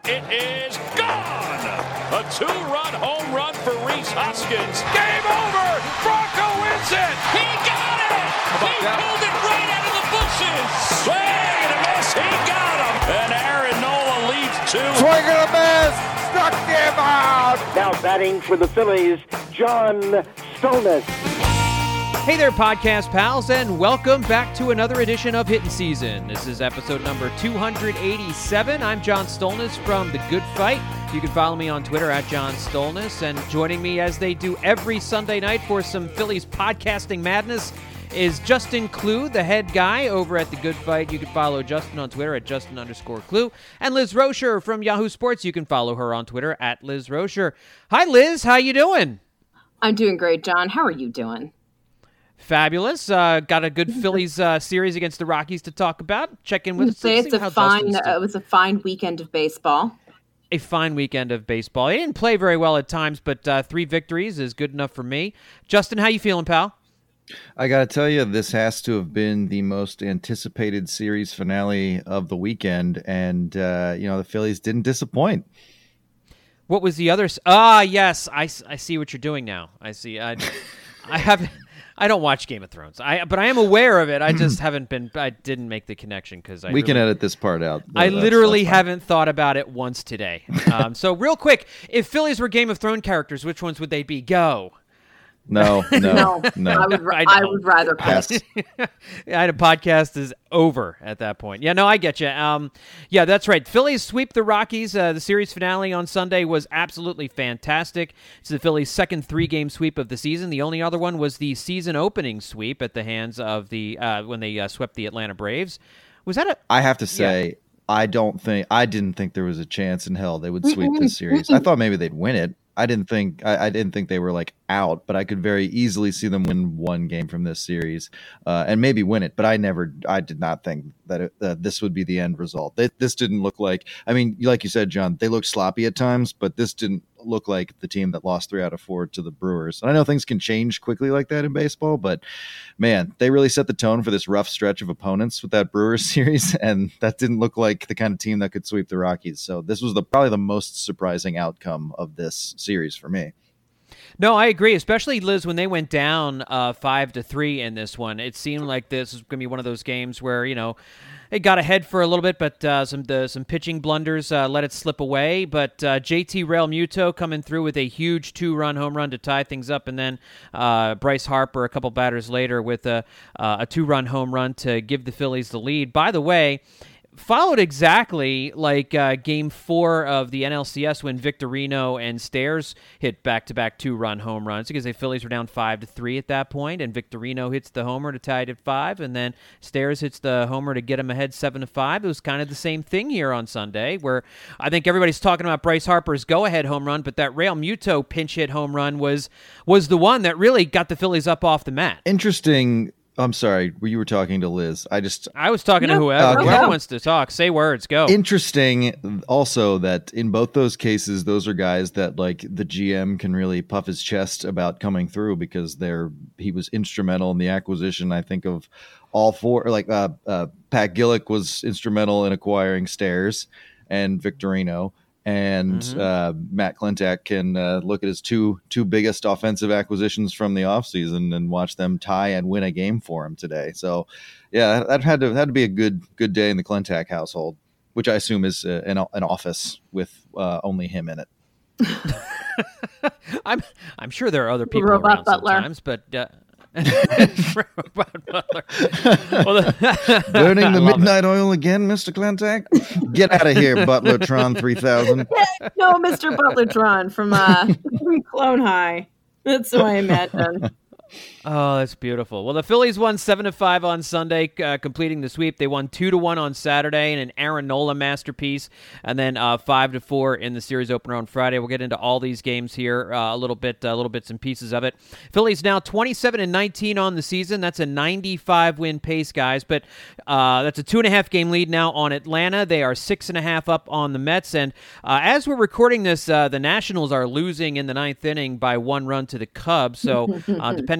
It is gone! A two-run home run for Rhys Hoskins. Game over! Bronco wins it! He got it! He pulled it right out of the bushes! Swing and a miss! He got him! And Aaron Nola leads two. Swing and a miss! Struck him out! Now batting for the Phillies, John Stolnis. Hey there, podcast pals, and welcome back to another edition of Hittin' Season. This is episode number 287. I'm John Stolnis from The Good Fight. You can follow me on Twitter at John Stolnis, and joining me as they do every Sunday night for some Phillies podcasting madness is Justin Klugh, the head guy over at The Good Fight. You can follow Justin on Twitter at Justin_Klugh. And Liz Rocher from Yahoo Sports. You can follow her on Twitter at Liz Rocher. Hi, Liz. How you doing? I'm doing great, John. How are you doing? Fabulous. Got a good Phillies series against the Rockies to talk about. Check in with us. It was a fine weekend of baseball. A fine weekend of baseball. He didn't play very well at times, but 3 victories is good enough for me. Justin, how you feeling, pal? I got to tell you, this has to have been the most anticipated series finale of the weekend, and the Phillies didn't disappoint. What was the other? Yes, I see what you're doing now. I see. I haven't. I don't watch Game of Thrones. But I am aware of it. I just haven't been. I didn't make the connection because we can edit this part out. I literally haven't thought about it once today. So real quick, if Phillies were Game of Thrones characters, which ones would they be? Go. No. I would rather pass. I had a podcast is over at that point. Yeah, no, I get you. Yeah, that's right. Phillies sweep the Rockies. The series finale on Sunday was absolutely fantastic. It's the Phillies' second 3-game sweep of the season. The only other one was the season opening sweep at the hands of the when they swept the Atlanta Braves. Was that I have to say, yeah. I didn't think there was a chance in hell they would sweep this series. I thought maybe they'd win it. I didn't think they were like out, but I could very easily see them win one game from this series and maybe win it. But I did not think that this would be the end result. This didn't look like, I mean, like you said, John, they looked sloppy at times, but this didn't look like the team that lost 3 out of 4 to the Brewers. And I know things can change quickly like that in baseball, but man, they really set the tone for this rough stretch of opponents with that Brewers series, and that didn't look like the kind of team that could sweep the Rockies. So this was probably the most surprising outcome of this series for me. No, I agree, especially, Liz, when they went down 5-3 in this one. It seemed like this was going to be one of those games where, it got ahead for a little bit, but some pitching blunders let it slip away. But JT Realmuto coming through with a huge 2-run home run to tie things up, and then Bryce Harper a couple batters later with a 2-run home run to give the Phillies the lead. By the way, followed exactly like Game 4 of the NLCS when Victorino and Stairs hit back-to-back 2-run home runs because the Phillies were down 5-3 at that point, and Victorino hits the homer to tie it at 5, and then Stairs hits the homer to get him ahead 7-5. It was kind of the same thing here on Sunday, where I think everybody's talking about Bryce Harper's go-ahead home run, but that Realmuto pinch hit home run was the one that really got the Phillies up off the mat. Interesting. I'm sorry, you were talking to Liz. I was talking to whoever. Whoever wants to talk, say words, go. Interesting also that in both those cases, those are guys that like the GM can really puff his chest about coming through because he was instrumental in the acquisition, I think, of all 4. Like Pat Gillick was instrumental in acquiring Stairs and Victorino. And Matt Klentak can look at his two biggest offensive acquisitions from the offseason and watch them tie and win a game for him today. So, yeah, that had to be a good day in the Klentak household, which I assume is an office with only him in it. I'm sure there are other people Robot around Butler. Sometimes, but. Burning the midnight oil again, Mr. Klentak? Get out of here, Butlertron 3000. No, Mr. Butlertron from Clone High. That's what I imagine. Oh, that's beautiful. Well, the Phillies won 7-5 on Sunday, completing the sweep. They won 2-1 on Saturday in an Aaron Nola masterpiece, and then 5-4 in the series opener on Friday. We'll get into all these games here a little bits and pieces of it. Phillies now 27-19 on the season. That's a 95-win pace, guys, but that's a 2.5-game lead now on Atlanta. They are 6.5 up on the Mets, and as we're recording this, the Nationals are losing in the 9th inning by 1 run to the Cubs. So depending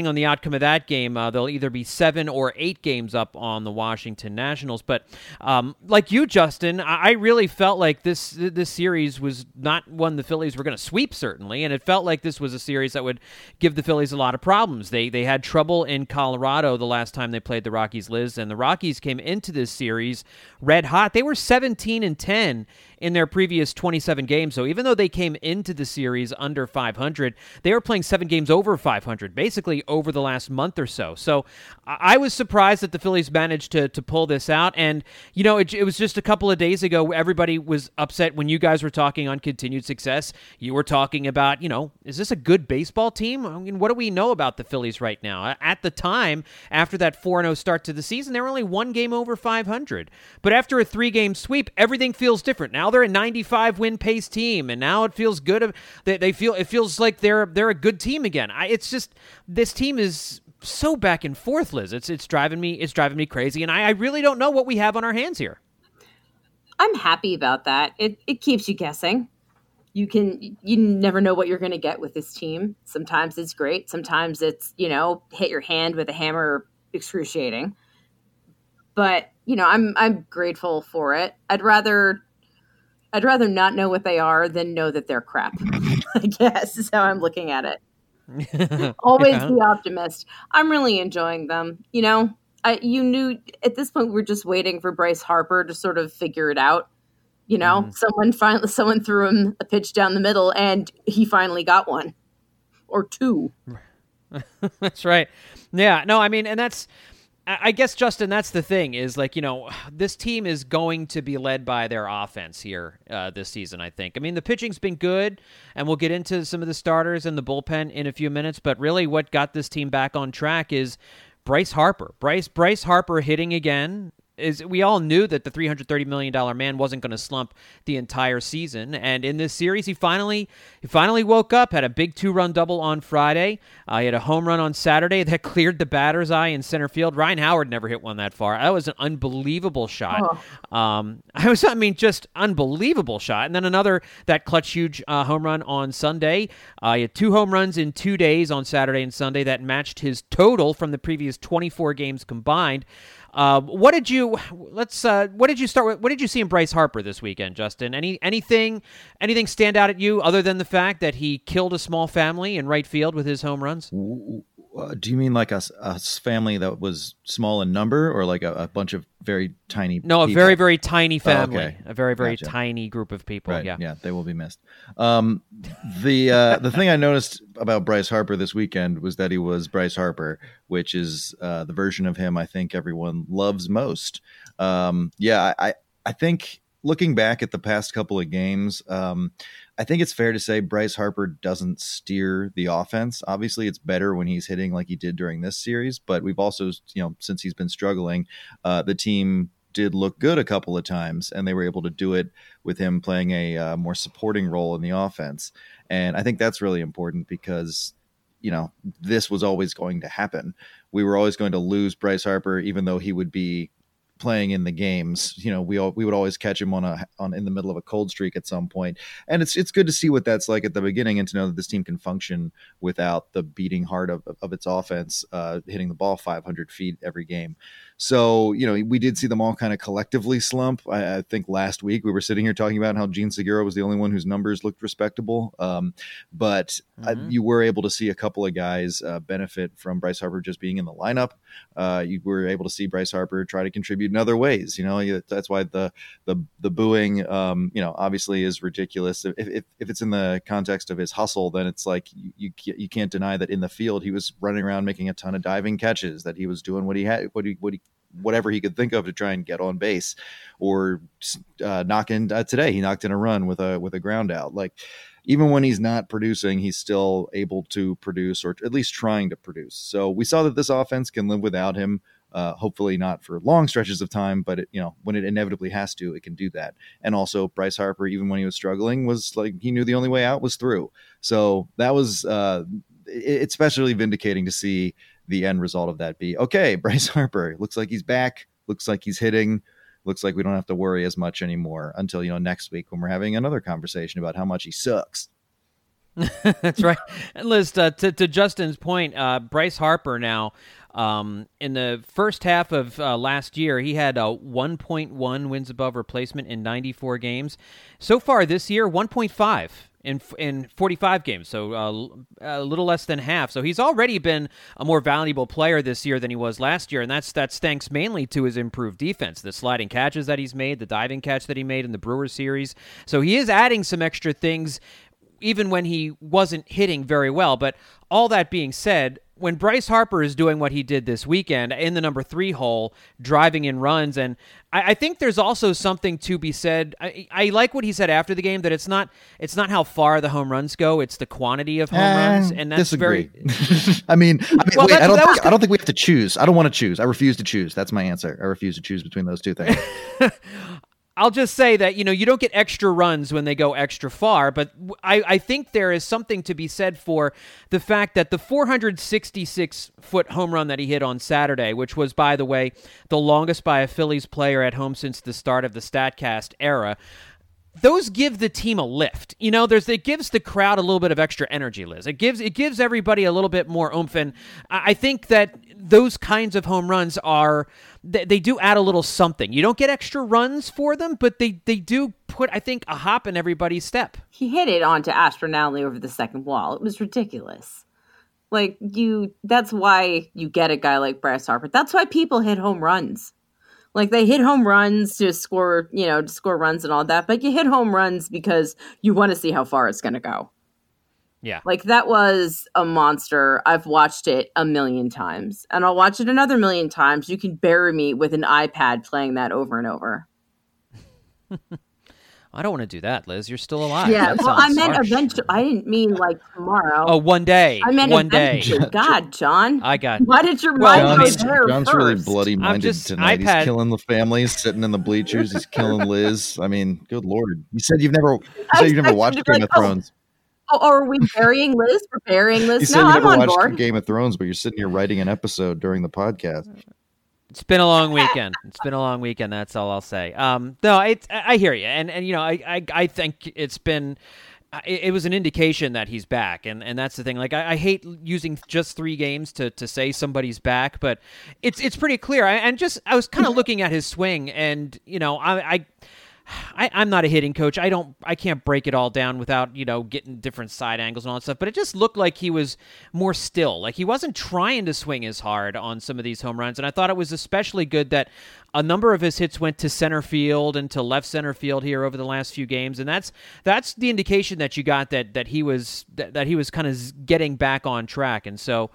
depending on the outcome of that game, they'll either be 7 or 8 games up on the Washington Nationals. But like you, Justin, I really felt like this series was not one the Phillies were going to sweep, certainly, and it felt like this was a series that would give the Phillies a lot of problems. They had trouble in Colorado the last time they played the Rockies, Liz, and the Rockies came into this series red hot. They were 17-10 in their previous 27 games. So even though they came into the series under 500, they were playing 7 games over 500, basically over the last month or so. So I was surprised that the Phillies managed to pull this out. And, you know, it was just a couple of days ago, everybody was upset when you guys were talking on continued success. You were talking about, you know, is this a good baseball team? I mean, what do we know about the Phillies right now? At the time, after that 4-0 start to the season, they were only 1 game over 500. But after a 3-game sweep, everything feels different. Now they're a 95 win pace team, and now it feels good. It feels like they're a good team again. It's just, this team is so back and forth, Liz. It's driving me crazy, and I really don't know what we have on our hands here. I'm happy about that. It keeps you guessing. You never know what you're going to get with this team. Sometimes it's great. Sometimes it's, you know, hit your hand with a hammer, excruciating. But, you know, I'm grateful for it. I'd rather not know what they are than know that they're crap, I guess is how I'm looking at it. Always be optimist. I'm really enjoying them. You know, you knew at this point we're just waiting for Bryce Harper to sort of figure it out. You know, someone threw him a pitch down the middle and he finally got one or 2. That's right. Yeah, no, I mean, and I guess, Justin, that's the thing is, like, you know, this team is going to be led by their offense here this season, I think. I mean, the pitching's been good, and we'll get into some of the starters and the bullpen in a few minutes, but really what got this team back on track is Bryce Harper. Bryce Harper hitting again. We all knew that the $330 million man wasn't going to slump the entire season, and in this series, he finally woke up, had a big 2-run double on Friday. He had a home run on Saturday that cleared the batter's eye in center field. Ryan Howard never hit one that far. That was an unbelievable shot. Just unbelievable shot. And then another, that clutch huge home run on Sunday. He had 2 home runs in 2 days on Saturday and Sunday that matched his total from the previous 24 games combined. What did you start with? What did you see in Bryce Harper this weekend, Justin? Anything stand out at you other than the fact that he killed a small family in right field with his home runs? Do you mean like a family that was small in number, or like a bunch of very tiny people? A very, very tiny family. Oh, okay. A very, very Gotcha. tiny group of people. Right. Yeah. Yeah, they will be missed. The thing I noticed about Bryce Harper this weekend was that he was Bryce Harper, which is the version of him I think everyone loves most. I think looking back at the past couple of games, I think it's fair to say Bryce Harper doesn't steer the offense. Obviously, it's better when he's hitting like he did during this series, but we've also, you know, since he's been struggling, the team did look good a couple of times, and they were able to do it with him playing a more supporting role in the offense. And I think that's really important because, you know, this was always going to happen. We were always going to lose Bryce Harper, even though he would be playing in the games. You know, we would always catch him in the middle of a cold streak at some point. And it's good to see what that's like at the beginning, and to know that this team can function without the beating heart of its offense, hitting the ball 500 feet every game. So, you know, we did see them all kind of collectively slump. I think last week we were sitting here talking about how Gene Segura was the only one whose numbers looked respectable. But you were able to see a couple of guys benefit from Bryce Harper just being in the lineup. You were able to see Bryce Harper try to contribute in other ways. You know, that's why the booing, you know, obviously is ridiculous. If it's in the context of his hustle, then it's like you can't deny that in the field he was running around making a ton of diving catches, that he was doing whatever he could think of to try and get on base, or knock in. Today he knocked in a run with a ground out. Like, even when he's not producing, he's still able to produce, or at least trying to produce. So we saw that this offense can live without him. Hopefully not for long stretches of time, but when it inevitably has to, it can do that. And also Bryce Harper, even when he was struggling, was like, he knew the only way out was through. So that was it's especially vindicating to see the end result of that be, okay, Bryce Harper looks like he's back, looks like he's hitting, looks like we don't have to worry as much anymore until, next week when we're having another conversation about how much he sucks. That's right. And Liz, to Justin's point, Bryce Harper now, in the first half of last year, he had a 1.1 wins above replacement in 94 games. So far this year, 1.5 in 45 games, so a little less than half. So he's already been a more valuable player this year than he was last year, and that's thanks mainly to his improved defense, the sliding catches that he's made, the diving catch that he made in the Brewers series. So he is adding some extra things even when he wasn't hitting very well. But all that being said, when Bryce Harper is doing what he did this weekend in the number 3 hole, driving in runs, and I think there's also something to be said. I like what he said after the game, that it's not how far the home runs go, it's the quantity of home runs, and that's disagree. very. I mean, Well, wait, I don't think we have to choose. I don't want to choose. I refuse to choose. That's my answer. I refuse to choose between those two things. I'll just say that, you don't get extra runs when they go extra far, but I think there is something to be said for the fact that the 466-foot home run that he hit on Saturday, which was, by the way, the longest by a Phillies player at home since the start of the StatCast era, those give the team a lift. It gives the crowd a little bit of extra energy, Liz. It gives everybody a little bit more oomph, and I think that those kinds of home runs they do add a little something. You don't get extra runs for them, but they do put, I think, a hop in everybody's step. He hit it onto astronomically over the second wall. It was ridiculous. That's why you get a guy like Bryce Harper. That's why people hit home runs. They hit home runs to score runs and all that, but you hit home runs because you want to see how far it's going to go. Yeah. That was a monster. I've watched it a million times, and I'll watch it another million times. You can bury me with an iPad playing that over and over. I don't want to do that, Liz. You're still alive. Yeah, That well, I sounds meant harsh. eventually. I didn't mean tomorrow. Oh, one day. I meant one day. eventually. God, John. I got. Why did your mind go there John's first? really bloody-minded tonight. iPad. He's killing the families, sitting in the bleachers. He's killing Liz. I mean, good Lord. You said you've never watched Game of Thrones. Oh, are we burying Liz? We're burying Liz. You said No, you I'm never on watched board. Game of Thrones, but you're sitting here writing an episode during the podcast. It's been a long weekend. That's all I'll say. No, I hear you, and I think it's been. It was an indication that he's back, and that's the thing. I hate using just 3 games to say somebody's back, but it's pretty clear. I was kind of looking at his swing, and I'm not a hitting coach. I can't break it all down without, getting different side angles and all that stuff. But it just looked like he was more still. He wasn't trying to swing as hard on some of these home runs. And I thought it was especially good that a number of his hits went to center field and to left center field here over the last few games. And that's the indication that you got that he was kind of getting back on track. And so,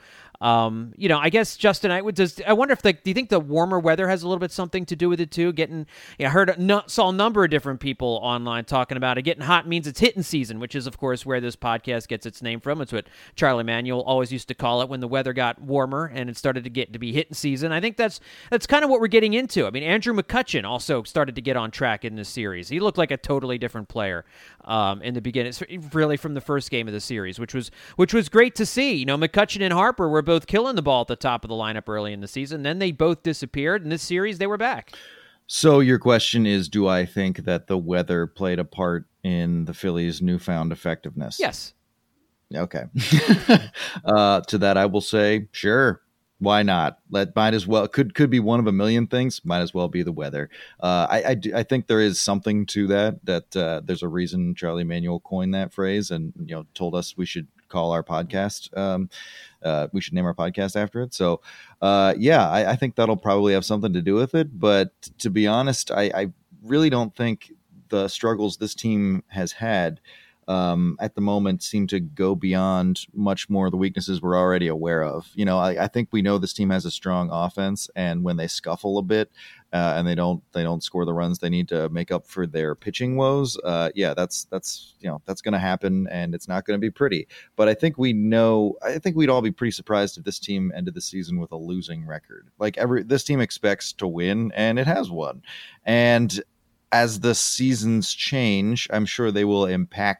I guess, Justin, I wonder if do you think the warmer weather has a little bit something to do with it too? Saw a number of different people online talking about it. Getting hot means it's hitting season, which is of course where this podcast gets its name from. It's what Charlie Manuel always used to call it when the weather got warmer and it started to get to be hitting season. I think that's kind of what we're getting into. I mean, Andrew McCutchen also started to get on track in this series. He looked like a totally different player in the beginning, really from the first game of the series, which was great to see. McCutchen and Harper were both killing the ball at the top of the lineup early in the season. Then they both disappeared. In this series, they were back. So your question is, do I think that the weather played a part in the Phillies' newfound effectiveness? Yes. Okay. To that, I will say, sure. Why not? Might as well. Could be one of a million things. Might as well be the weather. I think there is something to that. There's a reason Charlie Manuel coined that phrase and told us we should call our podcast. We should name our podcast after it. So, I think that'll probably have something to do with it. But to be honest, I really don't think the struggles this team has had at the moment seem to go beyond much more of the weaknesses we're already aware of. I think we know this team has a strong offense, and when they scuffle a bit and they don't score the runs they need to make up for their pitching woes, that's going to happen, and it's not going to be pretty. But I think we'd all be pretty surprised if this team ended the season with a losing record. This team expects to win, and it has won. And as the seasons change, I'm sure they will impact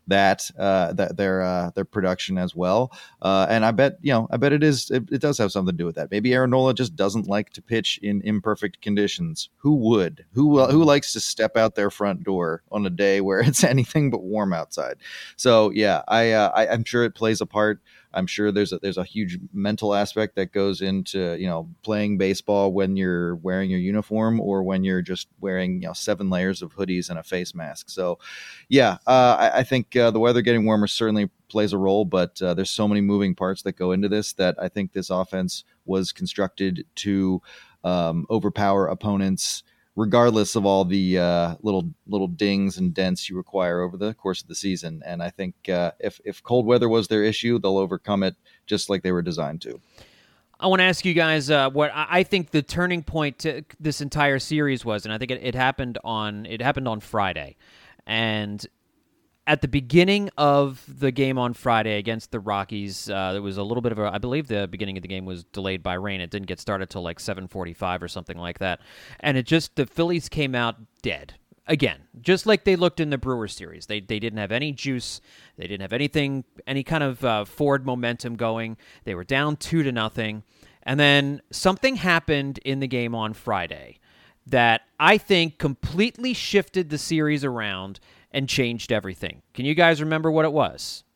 their production as well. And I bet it does have something to do with that. Maybe Aaron Nola just doesn't like to pitch in imperfect conditions. Who would? Who likes to step out their front door on a day where it's anything but warm outside? So yeah, I'm sure it plays a part. I'm sure there's a huge mental aspect that goes into, playing baseball when you're wearing your uniform or when you're just wearing, 7 layers of hoodies and a face mask. So yeah, I think the weather getting warmer certainly plays a role, but there's so many moving parts that go into this that I think this offense was constructed to overpower opponents, regardless of all the little dings and dents you require over the course of the season. And I think if cold weather was their issue, they'll overcome it just like they were designed to. I want to ask you guys what I think the turning point to this entire series was, and I think it happened on Friday. And at the beginning of the game on Friday against the Rockies, there was a little bit of I believe the beginning of the game was delayed by rain. It didn't get started till like 7:45 or something like that. And the Phillies came out dead again, just like they looked in the Brewers series. They didn't have any juice. They didn't have any kind of forward momentum going. They were down 2-0. And then something happened in the game on Friday that I think completely shifted the series around and changed everything. Can you guys remember what it was?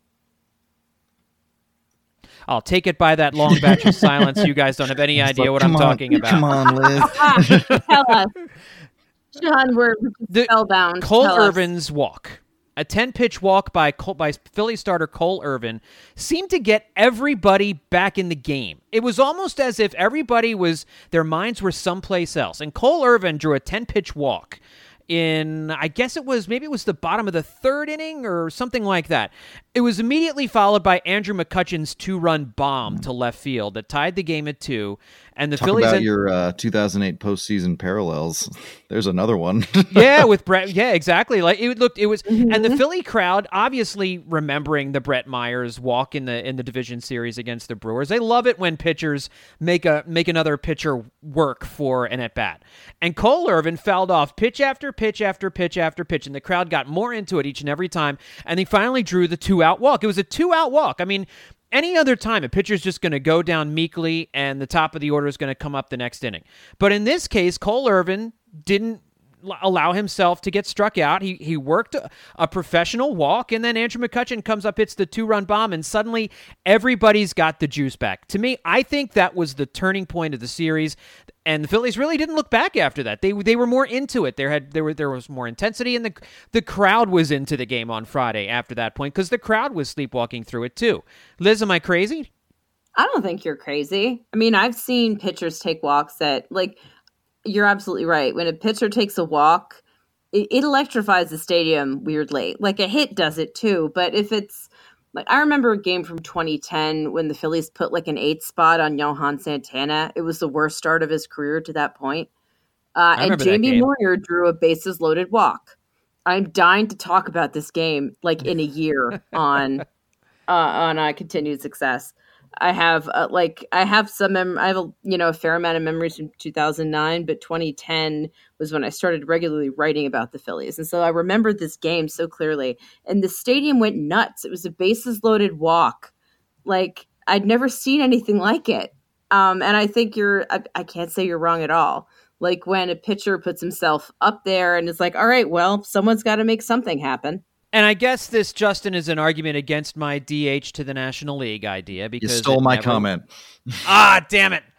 I'll take it by that long batch of silence. You guys don't have any idea what I'm talking about. Come on, Liz. Tell us. Sean, we're spellbound. Cole Irvin's walk. A 10-pitch walk by Philly starter Cole Irvin seemed to get everybody back in the game. It was almost as if their minds were someplace else. And Cole Irvin drew a 10-pitch walk in, I guess it was the bottom of the 3rd inning or something like that. It was immediately followed by Andrew McCutchen's 2-run bomb to left field that tied the game at 2. And the Phillies about your 2008 postseason parallels. There's another one. Yeah, with Brett. Yeah, exactly. Like and the Philly crowd obviously remembering the Brett Myers walk in the division series against the Brewers. They love it when pitchers make another pitcher work for an at bat. And Cole Irvin fouled off pitch after pitch after pitch after pitch, and the crowd got more into it each and every time. And he finally drew the 2-out walk. It was a 2-out walk. I mean, any other time, a pitcher's just going to go down meekly and the top of the order is going to come up the next inning. But in this case, Cole Irvin didn't allow himself to get struck out. He worked a professional walk, and then Andrew McCutchen comes up, hits the 2-run bomb, and suddenly everybody's got the juice back. To me, I think that was the turning point of the series, and the Phillies really didn't look back after that. They were more into it. There was more intensity, and the crowd was into the game on Friday after that point because the crowd was sleepwalking through it too. Liz, am I crazy? I don't think you're crazy. I mean, I've seen pitchers take walks that, like, you're absolutely right. When a pitcher takes a walk, it electrifies the stadium weirdly. Like a hit does it too. But if it's like, I remember a game from 2010 when the Phillies put like an 8 spot on Johan Santana. It was the worst start of his career to that point. And Jamie Moyer drew a bases loaded walk. I'm dying to talk about this game like in a year on continued success. I have a fair amount of memories from 2009, but 2010 was when I started regularly writing about the Phillies. And so I remembered this game so clearly, and the stadium went nuts. It was a bases loaded walk. Like I'd never seen anything like it. And I think I can't say you're wrong at all. Like when a pitcher puts himself up there and it's like, all right, well, someone's got to make something happen. And I guess this, Justin, is an argument against my DH to the National League idea because you stole my comment. Ah, damn it!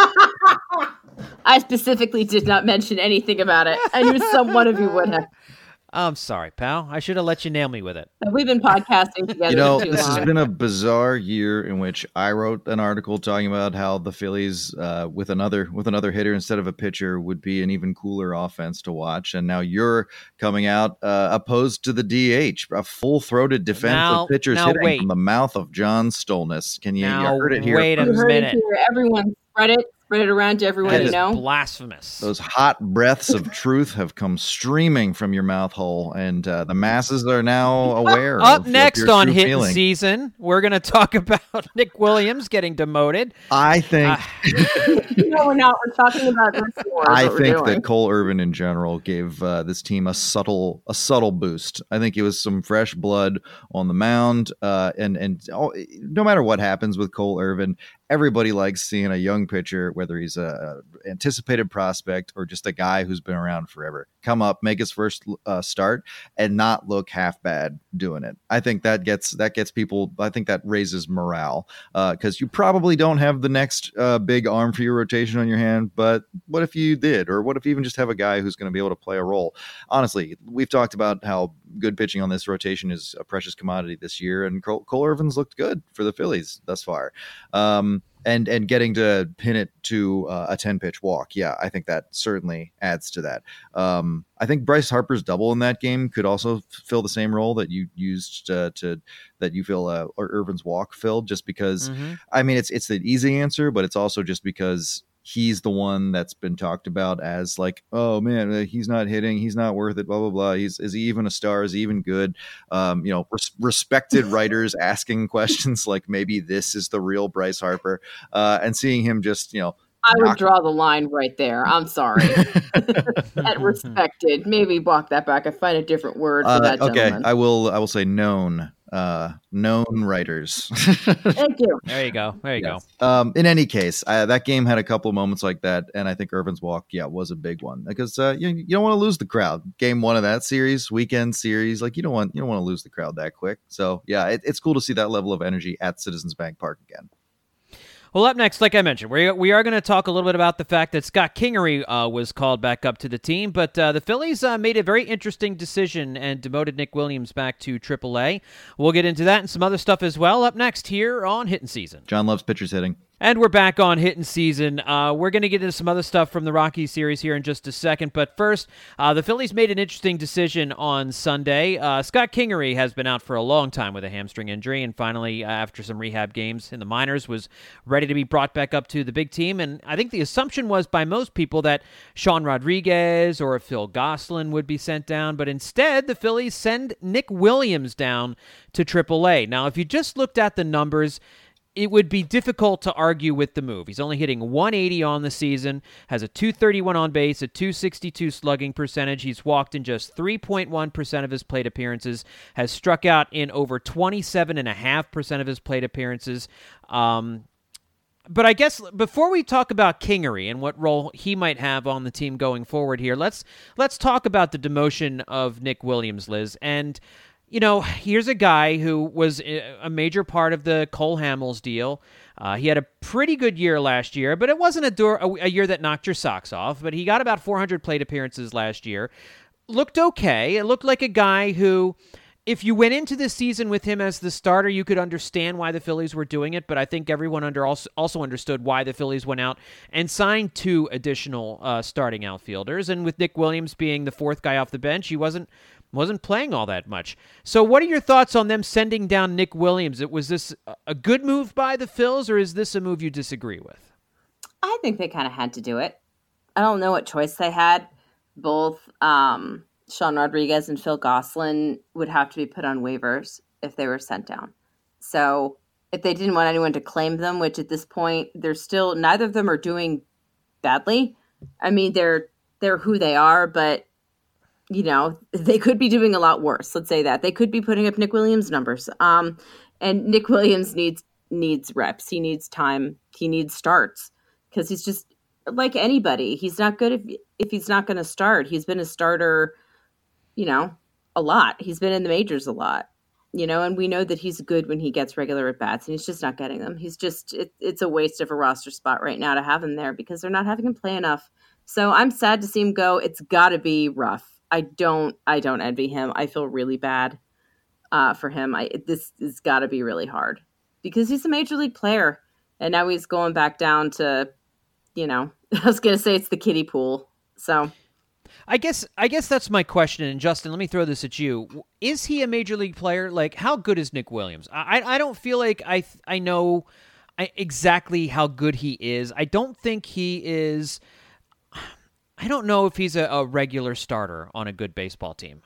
I specifically did not mention anything about it. I knew one of you would have. I'm sorry, pal. I should have let you nail me with it. We've been podcasting together. This has been a bizarre year in which I wrote an article talking about how the Phillies, with another hitter instead of a pitcher, would be an even cooler offense to watch. And now you're coming out opposed to the DH, a full-throated defense of pitchers hitting from the mouth of John Stolnis. You heard it here? Wait a minute. Everyone, spread spread it around to everyone That to is know. blasphemous. Those hot breaths of truth have come streaming from your mouth hole, and the masses are now aware. Up of next your on true Hitting feeling. Season, we're going to talk about Nick Williams getting demoted. I think No, we're not. We're talking about this war. I what we're think doing. that Cole Irvin in general gave this team a subtle boost. I think it was some fresh blood on the mound, and no matter what happens with Cole Irvin, everybody likes seeing a young pitcher, whether he's a anticipated prospect or just a guy who's been around forever, come up, make his first start, and not look half bad doing it. I think that gets people. I think that raises morale because you probably don't have the next big arm for your rotation on your hand. But what if you did, or what if you even just have a guy who's going to be able to play a role? Honestly, we've talked about how good pitching on this rotation is a precious commodity this year, and Cole Irvin's looked good for the Phillies thus far. And getting to pin it to a 10-pitch walk, yeah, I think that certainly adds to that. I think Bryce Harper's double in that game could also fill the same role that you used that you feel Irvin's walk filled. Just because, I mean, it's the easy answer, but it's also just because he's the one that's been talked about as like, oh man, he's not hitting, he's not worth it, blah blah blah. Is he even a star? Is he even good? Respected writers asking questions like maybe this is the real Bryce Harper, and seeing him just I would draw the line right there. I'm sorry. At respected, maybe walk that back. I find a different word for that gentleman. Okay, I will say known writers. Thank you. There you go. In any case, that game had a couple of moments like that, and I think Irvin's walk, was a big one because you don't want to lose the crowd. Game one of that series, weekend series, like you don't want to lose the crowd that quick. So yeah, it's cool to see that level of energy at Citizens Bank Park again. Well, up next, like I mentioned, we are going to talk a little bit about the fact that Scott Kingery was called back up to the team, but the Phillies made a very interesting decision and demoted Nick Williams back to AAA. We'll get into that and some other stuff as well up next here on Hitting Season. John loves pitchers hitting. And we're back on Hitting Season. We're going to get into some other stuff from the Rockies series here in just a second. But first, the Phillies made an interesting decision on Sunday. Scott Kingery has been out for a long time with a hamstring injury, and finally, after some rehab games in the minors, was ready to be brought back up to the big team. And I think the assumption was by most people that Sean Rodriguez or Phil Gosselin would be sent down. But instead, the Phillies send Nick Williams down to AAA. Now, if you just looked at the numbers, it would be difficult to argue with the move. He's only hitting 180 on the season, has a 231 on base, a 262 slugging percentage. He's walked in just 3.1% of his plate appearances, has struck out in over 27.5% of his plate appearances. But I guess before we talk about Kingery and what role he might have on the team going forward here, let's talk about the demotion of Nick Williams, Liz. And here's a guy who was a major part of the Cole Hamels deal. He had a pretty good year last year, but it wasn't a year that knocked your socks off. But he got about 400 plate appearances last year. Looked okay. It looked like a guy who, if you went into this season with him as the starter, you could understand why the Phillies were doing it. But I think everyone also understood why the Phillies went out and signed 2 additional starting outfielders. And with Nick Williams being the 4th guy off the bench, he wasn't playing all that much. So what are your thoughts on them sending down Nick Williams? Was this a good move by the Phils, or is this a move you disagree with? I think they kind of had to do it. I don't know what choice they had. Both Sean Rodriguez and Phil Gosselin would have to be put on waivers if they were sent down. So if they didn't want anyone to claim them, which at this point, neither of them are doing badly. I mean, they're who they are, but they could be doing a lot worse. Let's say that. They could be putting up Nick Williams numbers. And Nick Williams needs reps. He needs time. He needs starts because he's just like anybody. He's not good if he's not going to start. He's been a starter, a lot. He's been in the majors a lot, and we know that he's good when he gets regular at bats, and he's just not getting them. He's just, it's a waste of a roster spot right now to have him there because they're not having him play enough. So I'm sad to see him go. It's got to be rough. I don't envy him. I feel really bad for him. This has got to be really hard because he's a major league player, and now he's going back down to, I was going to say it's the kiddie pool. So, I guess that's my question. And Justin, let me throw this at you: is he a major league player? Like, how good is Nick Williams? I don't feel like I know exactly how good he is. I don't think he is. I don't know if he's a regular starter on a good baseball team.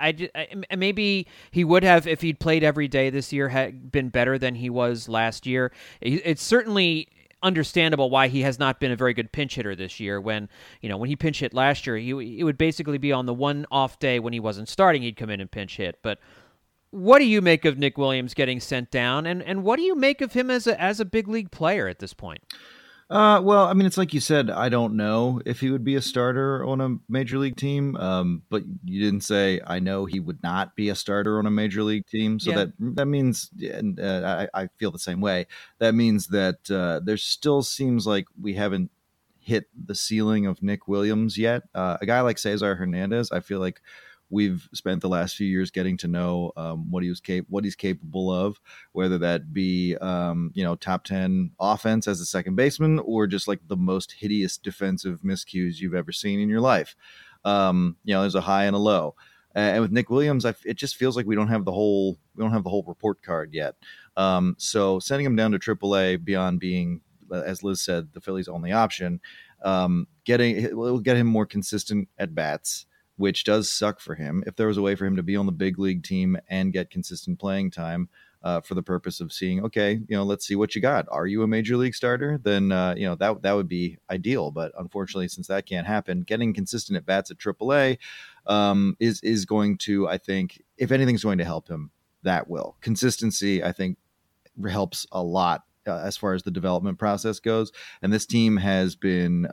Maybe he would have, if he'd played every day this year, had been better than he was last year. It's certainly understandable why he has not been a very good pinch hitter this year. When he pinch hit last year, he would basically be on the one off day when he wasn't starting, he'd come in and pinch hit. But what do you make of Nick Williams getting sent down, and what do you make of him as a big league player at this point? Well, I mean, it's like you said, I don't know if he would be a starter on a major league team. But you didn't say, I know he would not be a starter on a major league team. So that means, and I feel the same way. That means that there still seems like we haven't hit the ceiling of Nick Williams yet. A guy like Cesar Hernandez, I feel like we've spent the last few years getting to know what he's capable of, whether that be top 10 offense as a second baseman or just like the most hideous defensive miscues you've ever seen in your life. There's a high and a low. And with Nick Williams, it just feels like we don't have the whole report card yet. So sending him down to AAA beyond being, as Liz said, the Phillies' only option, will get him more consistent at bats, which does suck for him. If there was a way for him to be on the big league team and get consistent playing time for the purpose of seeing, okay, let's see what you got. Are you a major league starter? Then, that would be ideal. But unfortunately, since that can't happen, getting consistent at bats at AAA is going to, I think, if anything's going to help him, that will. Consistency, I think, helps a lot as far as the development process goes. And this team has been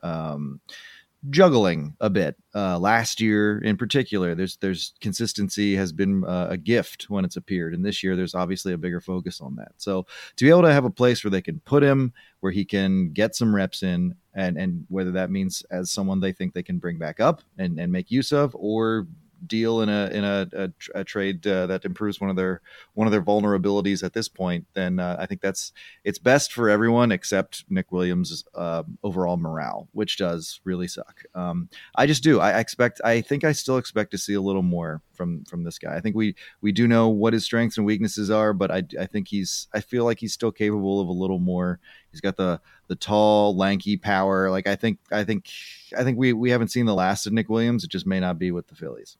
juggling a bit last year in particular. There's consistency has been a gift when it's appeared, and this year there's obviously a bigger focus on that. So to be able to have a place where they can put him, where he can get some reps in, and whether that means as someone they think they can bring back up and make use of, or deal in a trade that improves one of their vulnerabilities at this point, then I think it's best for everyone except Nick Williams' overall morale, which does really suck. I just do. I think I still expect to see a little more from this guy. I think we do know what his strengths and weaknesses are, but I think I feel like he's still capable of a little more. He's got the tall, lanky power. Like I think we haven't seen the last of Nick Williams. It just may not be with the Phillies.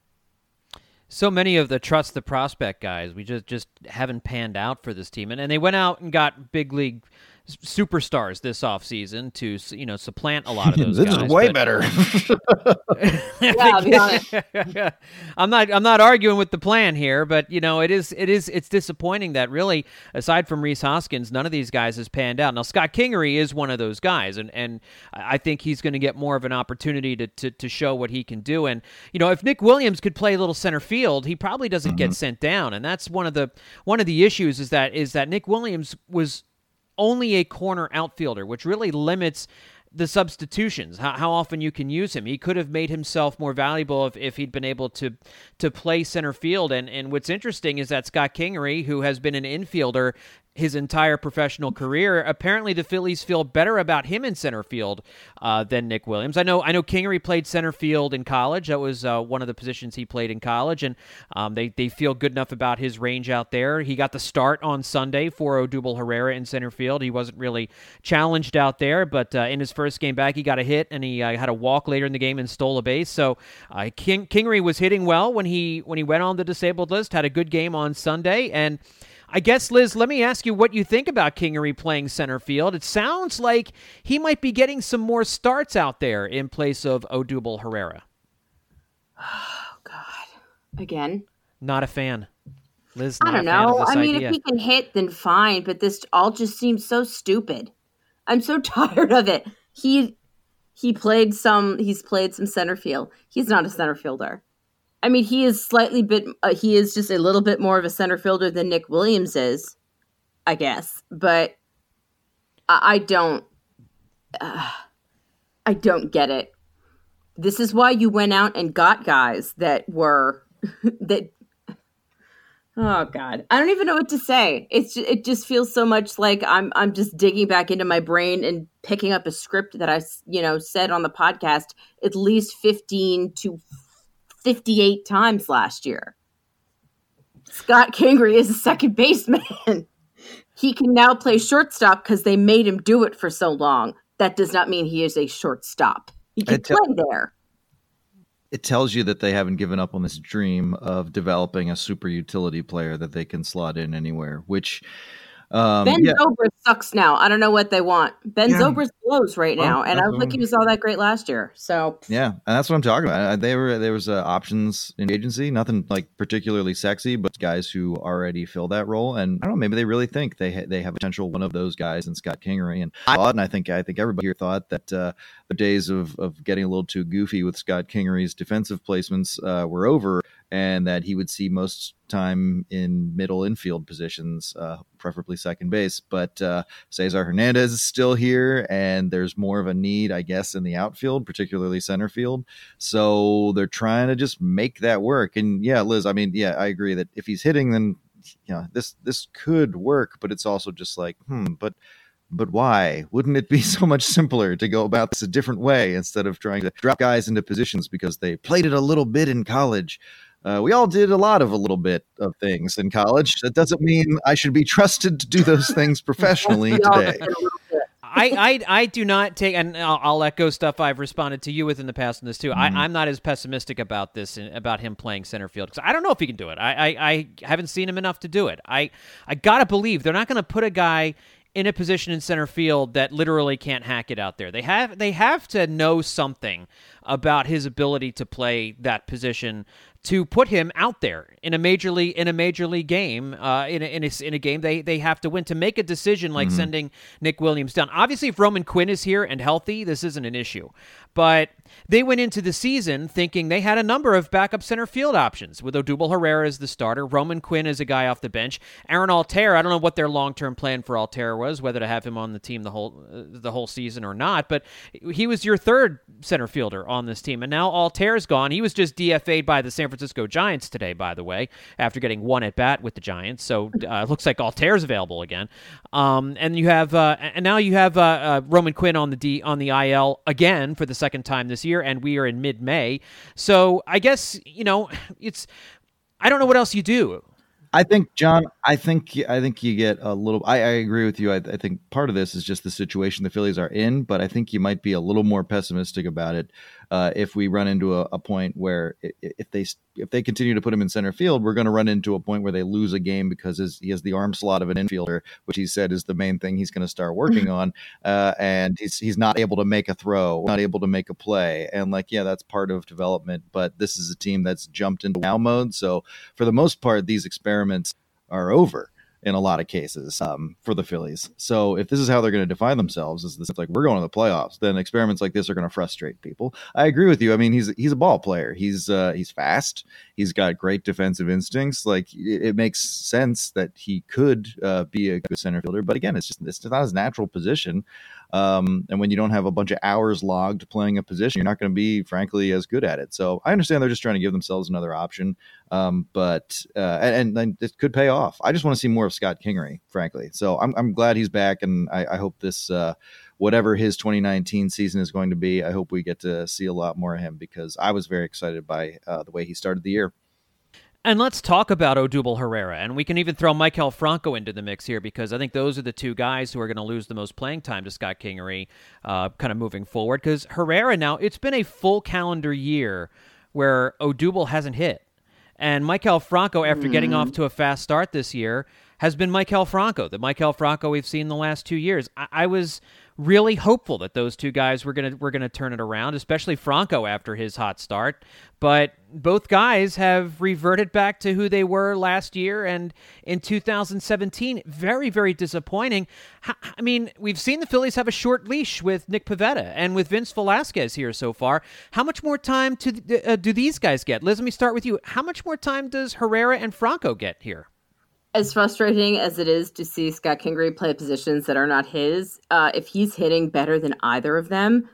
So many of the trust the prospect guys, we just haven't panned out for this team. And they went out and got big league superstars this offseason to, supplant a lot of those guys. This is way better. I'll be honest. I'm not arguing with the plan here, but it's disappointing that really, aside from Rhys Hoskins, none of these guys has panned out. Now Scott Kingery is one of those guys, and I think he's going to get more of an opportunity to show what he can do. And if Nick Williams could play a little center field, he probably doesn't get sent down. And that's one of the issues is that Nick Williams was only a corner outfielder, which really limits the substitutions, how often you can use him. He could have made himself more valuable if he'd been able to play center field. And what's interesting is that Scott Kingery, who has been an infielder his entire professional career, apparently the Phillies feel better about him in center field than Nick Williams. I know Kingery played center field in college. That was one of the positions he played in college, and they feel good enough about his range out there. He got the start on Sunday for Odubel Herrera in center field. He wasn't really challenged out there, but in his first game back, he got a hit, and he had a walk later in the game and stole a base. So Kingery was hitting well when he went on the disabled list, had a good game on Sunday, and I guess, Liz, let me ask you what you think about Kingery playing center field. It sounds like he might be getting some more starts out there in place of Odubel Herrera. Oh, God. Again? Not a fan. Liz, I don't know. I mean, if he can hit, then fine, but this all just seems so stupid. I'm so tired of it. He's played some center field. He's not a center fielder. I mean, he is he is just a little bit more of a center fielder than Nick Williams is, I guess. But I don't get it. This is why you went out and got guys that were oh God, I don't even know what to say. It just feels so much like I'm just digging back into my brain and picking up a script that I said on the podcast at least 15 to 58 times last year. Scott Kingery is a second baseman. He can now play shortstop because they made him do it for so long. That does not mean he is a shortstop. He can play there. It tells you that they haven't given up on this dream of developing a super utility player that they can slot in anywhere, which Ben Zobrist sucks now. I don't know what they want. Ben Zobrist blows right now, and I don't think he was all that great last year. So yeah, and that's what I'm talking about. There was options in agency, nothing like particularly sexy, but guys who already fill that role. And I don't know, maybe they really think they have potential one of those guys in Scott Kingery. And I think everybody here thought that the days of getting a little too goofy with Scott Kingery's defensive placements were over, and that he would see most time in middle infield positions, preferably second base. But Cesar Hernandez is still here, and there's more of a need, I guess, in the outfield, particularly center field. So they're trying to just make that work. And yeah, Liz, I mean, yeah, I agree that if he's hitting, then this could work. But it's also just like, but why? Wouldn't it be so much simpler to go about this a different way instead of trying to drop guys into positions because they played it a little bit in college? We all did a little bit of things in college. That doesn't mean I should be trusted to do those things professionally today. I do not take, and I'll echo stuff I've responded to you with in the past on this too. I'm not as pessimistic about this, about him playing center field, because I don't know if he can do it. I haven't seen him enough to do it. I gotta believe they're not going to put a guy in a position in center field that literally can't hack it out there. They have to know something about his ability to play that position to put him out there in a major league game, in a game they have to win, to make a decision like sending Nick Williams down. Obviously, if Roman Quinn is here and healthy, this isn't an issue. But they went into the season thinking they had a number of backup center field options, with Odubel Herrera as the starter, Roman Quinn as a guy off the bench, Aaron Altair. I don't know what their long-term plan for Altair was, whether to have him on the team the whole season or not, but he was your third center fielder on this team, and now Altair's gone. He was just DFA'd by the San Francisco Giants today, by the way, after getting one at bat with the Giants. So it looks like Altair's available again. And you have and now you have Roman Quinn on the IL again for the second time this year, and we are in mid-May. So I guess I don't know what else you do. I think, John, I think you get a little. I agree with you. I think part of this is just the situation the Phillies are in, but I think you might be a little more pessimistic about it if we run into a point where if they continue to put him in center field, we're going to run into a point where they lose a game because he has the arm slot of an infielder, which he said is the main thing he's going to start working on, and he's not able to make a throw, not able to make a play, and that's part of development. But this is a team that's jumped into now mode, so for the most part, these experiments are over in a lot of cases for the Phillies. So if this is how they're going to define themselves, is this like we're going to the playoffs, then experiments like this are going to frustrate people. I agree with you. I mean, he's a ball player. He's fast. He's got great defensive instincts. Like it makes sense that he could be a good center fielder, but again, it's not his natural position. And when you don't have a bunch of hours logged playing a position, you're not going to be, frankly, as good at it. So I understand they're just trying to give themselves another option. But it could pay off. I just want to see more of Scott Kingery, frankly. So I'm glad he's back. And I hope this, whatever his 2019 season is going to be, I hope we get to see a lot more of him, because I was very excited by the way he started the year. And let's talk about Odubel Herrera, and we can even throw Maikel Franco into the mix here, because I think those are the two guys who are going to lose the most playing time to Scott Kingery kind of moving forward, because Herrera now, it's been a full calendar year where Odubel hasn't hit. And Maikel Franco, after getting off to a fast start this year, has been Maikel Franco, the Maikel Franco we've seen the last 2 years. I was really hopeful that those two guys were gonna turn it around, especially Franco after his hot start. But both guys have reverted back to who they were last year and in 2017. Very, very disappointing. I mean, we've seen the Phillies have a short leash with Nick Pivetta and with Vince Velasquez here so far. How much more time do these guys get? Liz, let me start with you. How much more time does Herrera and Franco get here? As frustrating as it is to see Scott Kingery play positions that are not his, if he's hitting better than either of them,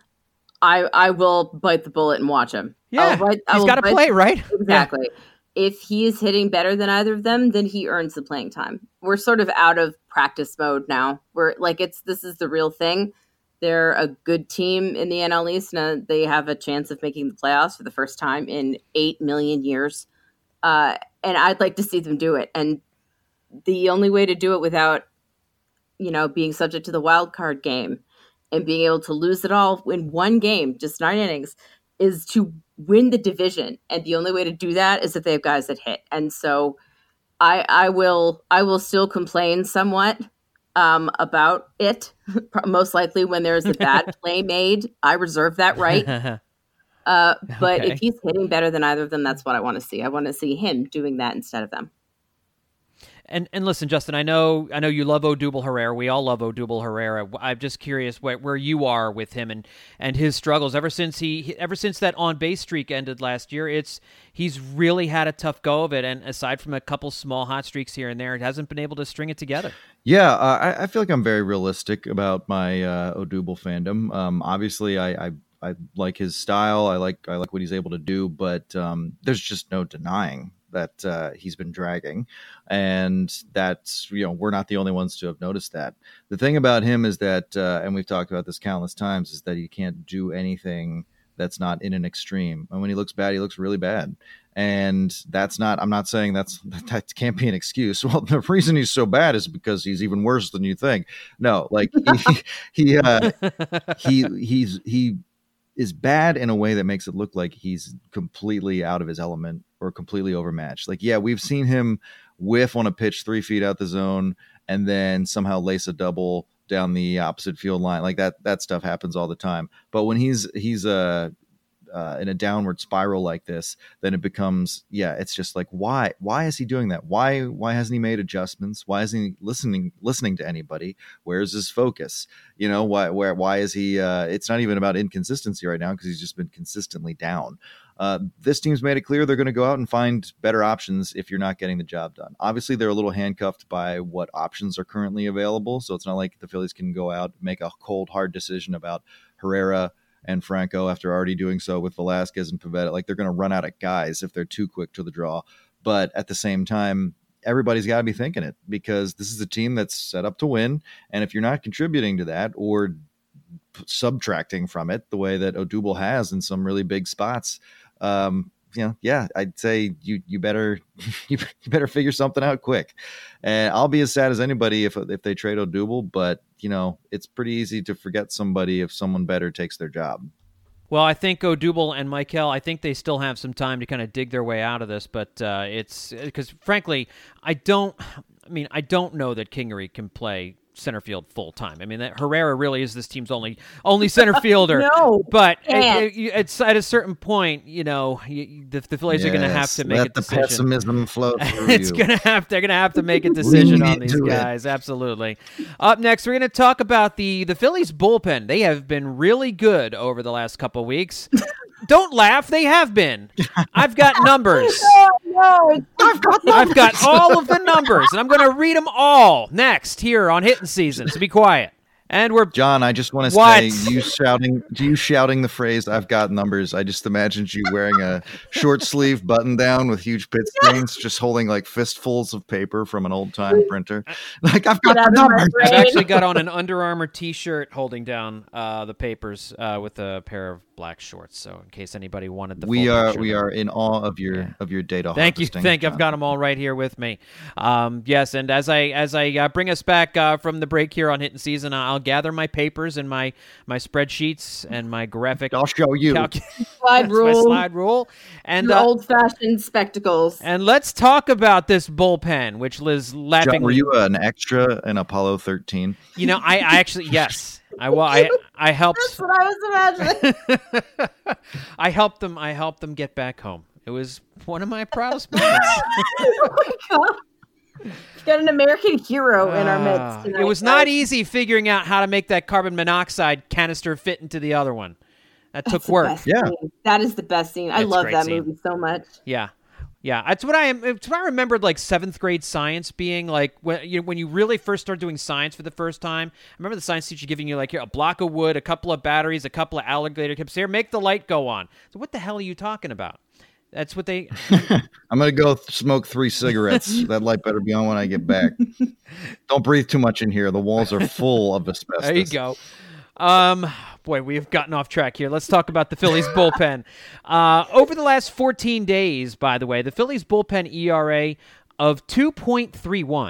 I will bite the bullet and watch him. Yeah, he's got to play, right? Exactly. Yeah. If he is hitting better than either of them, then he earns the playing time. We're sort of out of practice mode now. We're like, this is the real thing. They're a good team in the NL East, and they have a chance of making the playoffs for the first time in 8 million years. And I'd like to see them do it. And the only way to do it without being subject to the wild card game and being able to lose it all in one game, just 9 innings, is to win the division. And the only way to do that is if they have guys that hit. And so I will still complain somewhat about it. Most likely when there's a bad play made, I reserve that right. But if he's hitting better than either of them, that's what I want to see. I want to see him doing that instead of them. And listen, Justin, I know you love Odubel Herrera. We all love Odubel Herrera. I'm just curious where you are with him and his struggles. Ever since that on base streak ended last year, he's really had a tough go of it. And aside from a couple small hot streaks here and there, it hasn't been able to string it together. Yeah, I feel like I'm very realistic about my Odubel fandom. Obviously, I like his style. I like what he's able to do, but there's just no denying that he's been dragging, and that's, we're not the only ones to have noticed that. The thing about him is that, and we've talked about this countless times, is that he can't do anything that's not in an extreme. And when he looks bad, he looks really bad. And I'm not saying that can't be an excuse. Well, the reason he's so bad is because he's even worse than you think. No, like he is bad in a way that makes it look like he's completely out of his element or completely overmatched. Like, yeah, we've seen him whiff on a pitch 3 feet out the zone and then somehow lace a double down the opposite field line. Like that stuff happens all the time. But when he's in a downward spiral like this, then it becomes, it's just like, why is he doing that? Why hasn't he made adjustments? Why isn't he listening to anybody? Where's his focus? Why is he, it's not even about inconsistency right now, because he's just been consistently down. This team's made it clear they're going to go out and find better options if you're not getting the job done. Obviously, they're a little handcuffed by what options are currently available. So it's not like the Phillies can go out and make a cold, hard decision about Herrera and Franco after already doing so with Velasquez and Pivetta. Like, they're going to run out of guys if they're too quick to the draw. But at the same time, everybody's got to be thinking it, because this is a team that's set up to win. And if you're not contributing to that or subtracting from it the way that Odubel has in some really big spots, I'd say you better figure something out quick. And I'll be as sad as anybody if they trade Odubel, but it's pretty easy to forget somebody if someone better takes their job. Well, I think Odubel and Michael, I think they still have some time to kind of dig their way out of this, but it's because, frankly, I don't know that Kingery can play center field full time. I mean, that Herrera really is this team's only center fielder. No, but it's at a certain point, the Phillies are going to have to make a decision. Let the pessimism flow through they're going to have to make a decision on these guys. Absolutely. Up next, we're going to talk about the Phillies bullpen. They have been really good over the last couple of weeks. Don't laugh. They have been. I've got numbers. I've got all of the numbers, and I'm going to read them all next here on Hitting Season, so be quiet. And we're John, I just want to say, you shouting the phrase "I've got numbers." I just imagined you wearing a short sleeve button down with huge pit stains, just holding like fistfuls of paper from an old time printer. Like, I've got the numbers. I've actually got on an Under Armour T-shirt holding down the papers with a pair of black shorts. So in case anybody wanted the we are in awe of your data. Thank you. I've got them all right here with me. Yes, and as I bring us back from the break here on Hitting Season, I'll gather my papers and my spreadsheets and my graphic. I'll show you slide rule and your old-fashioned spectacles. And let's talk about this bullpen, which Liz laughingly. John, were you an extra in Apollo 13? I actually yes. I helped. That's what I was imagining. I helped them get back home. It was one of my proudest moments. Oh my God. We've got an American hero in our midst tonight. It was not easy figuring out how to make that carbon monoxide canister fit into the other one. That took work. Yeah, that is the best scene. I love that movie so much. Yeah. It's what I remembered, like 7th grade science being like when you really first start doing science for the first time. I remember the science teacher giving you like a block of wood, a couple of batteries, a couple of alligator clips. Here, make the light go on. So what the hell are you talking about? That's what they. I'm gonna go smoke 3 cigarettes. That light better be on when I get back. Don't breathe too much in here. The walls are full of asbestos. There you go. Boy, we've gotten off track here. Let's talk about the Phillies bullpen. Over the last 14 days, by the way, the Phillies bullpen ERA of 2.31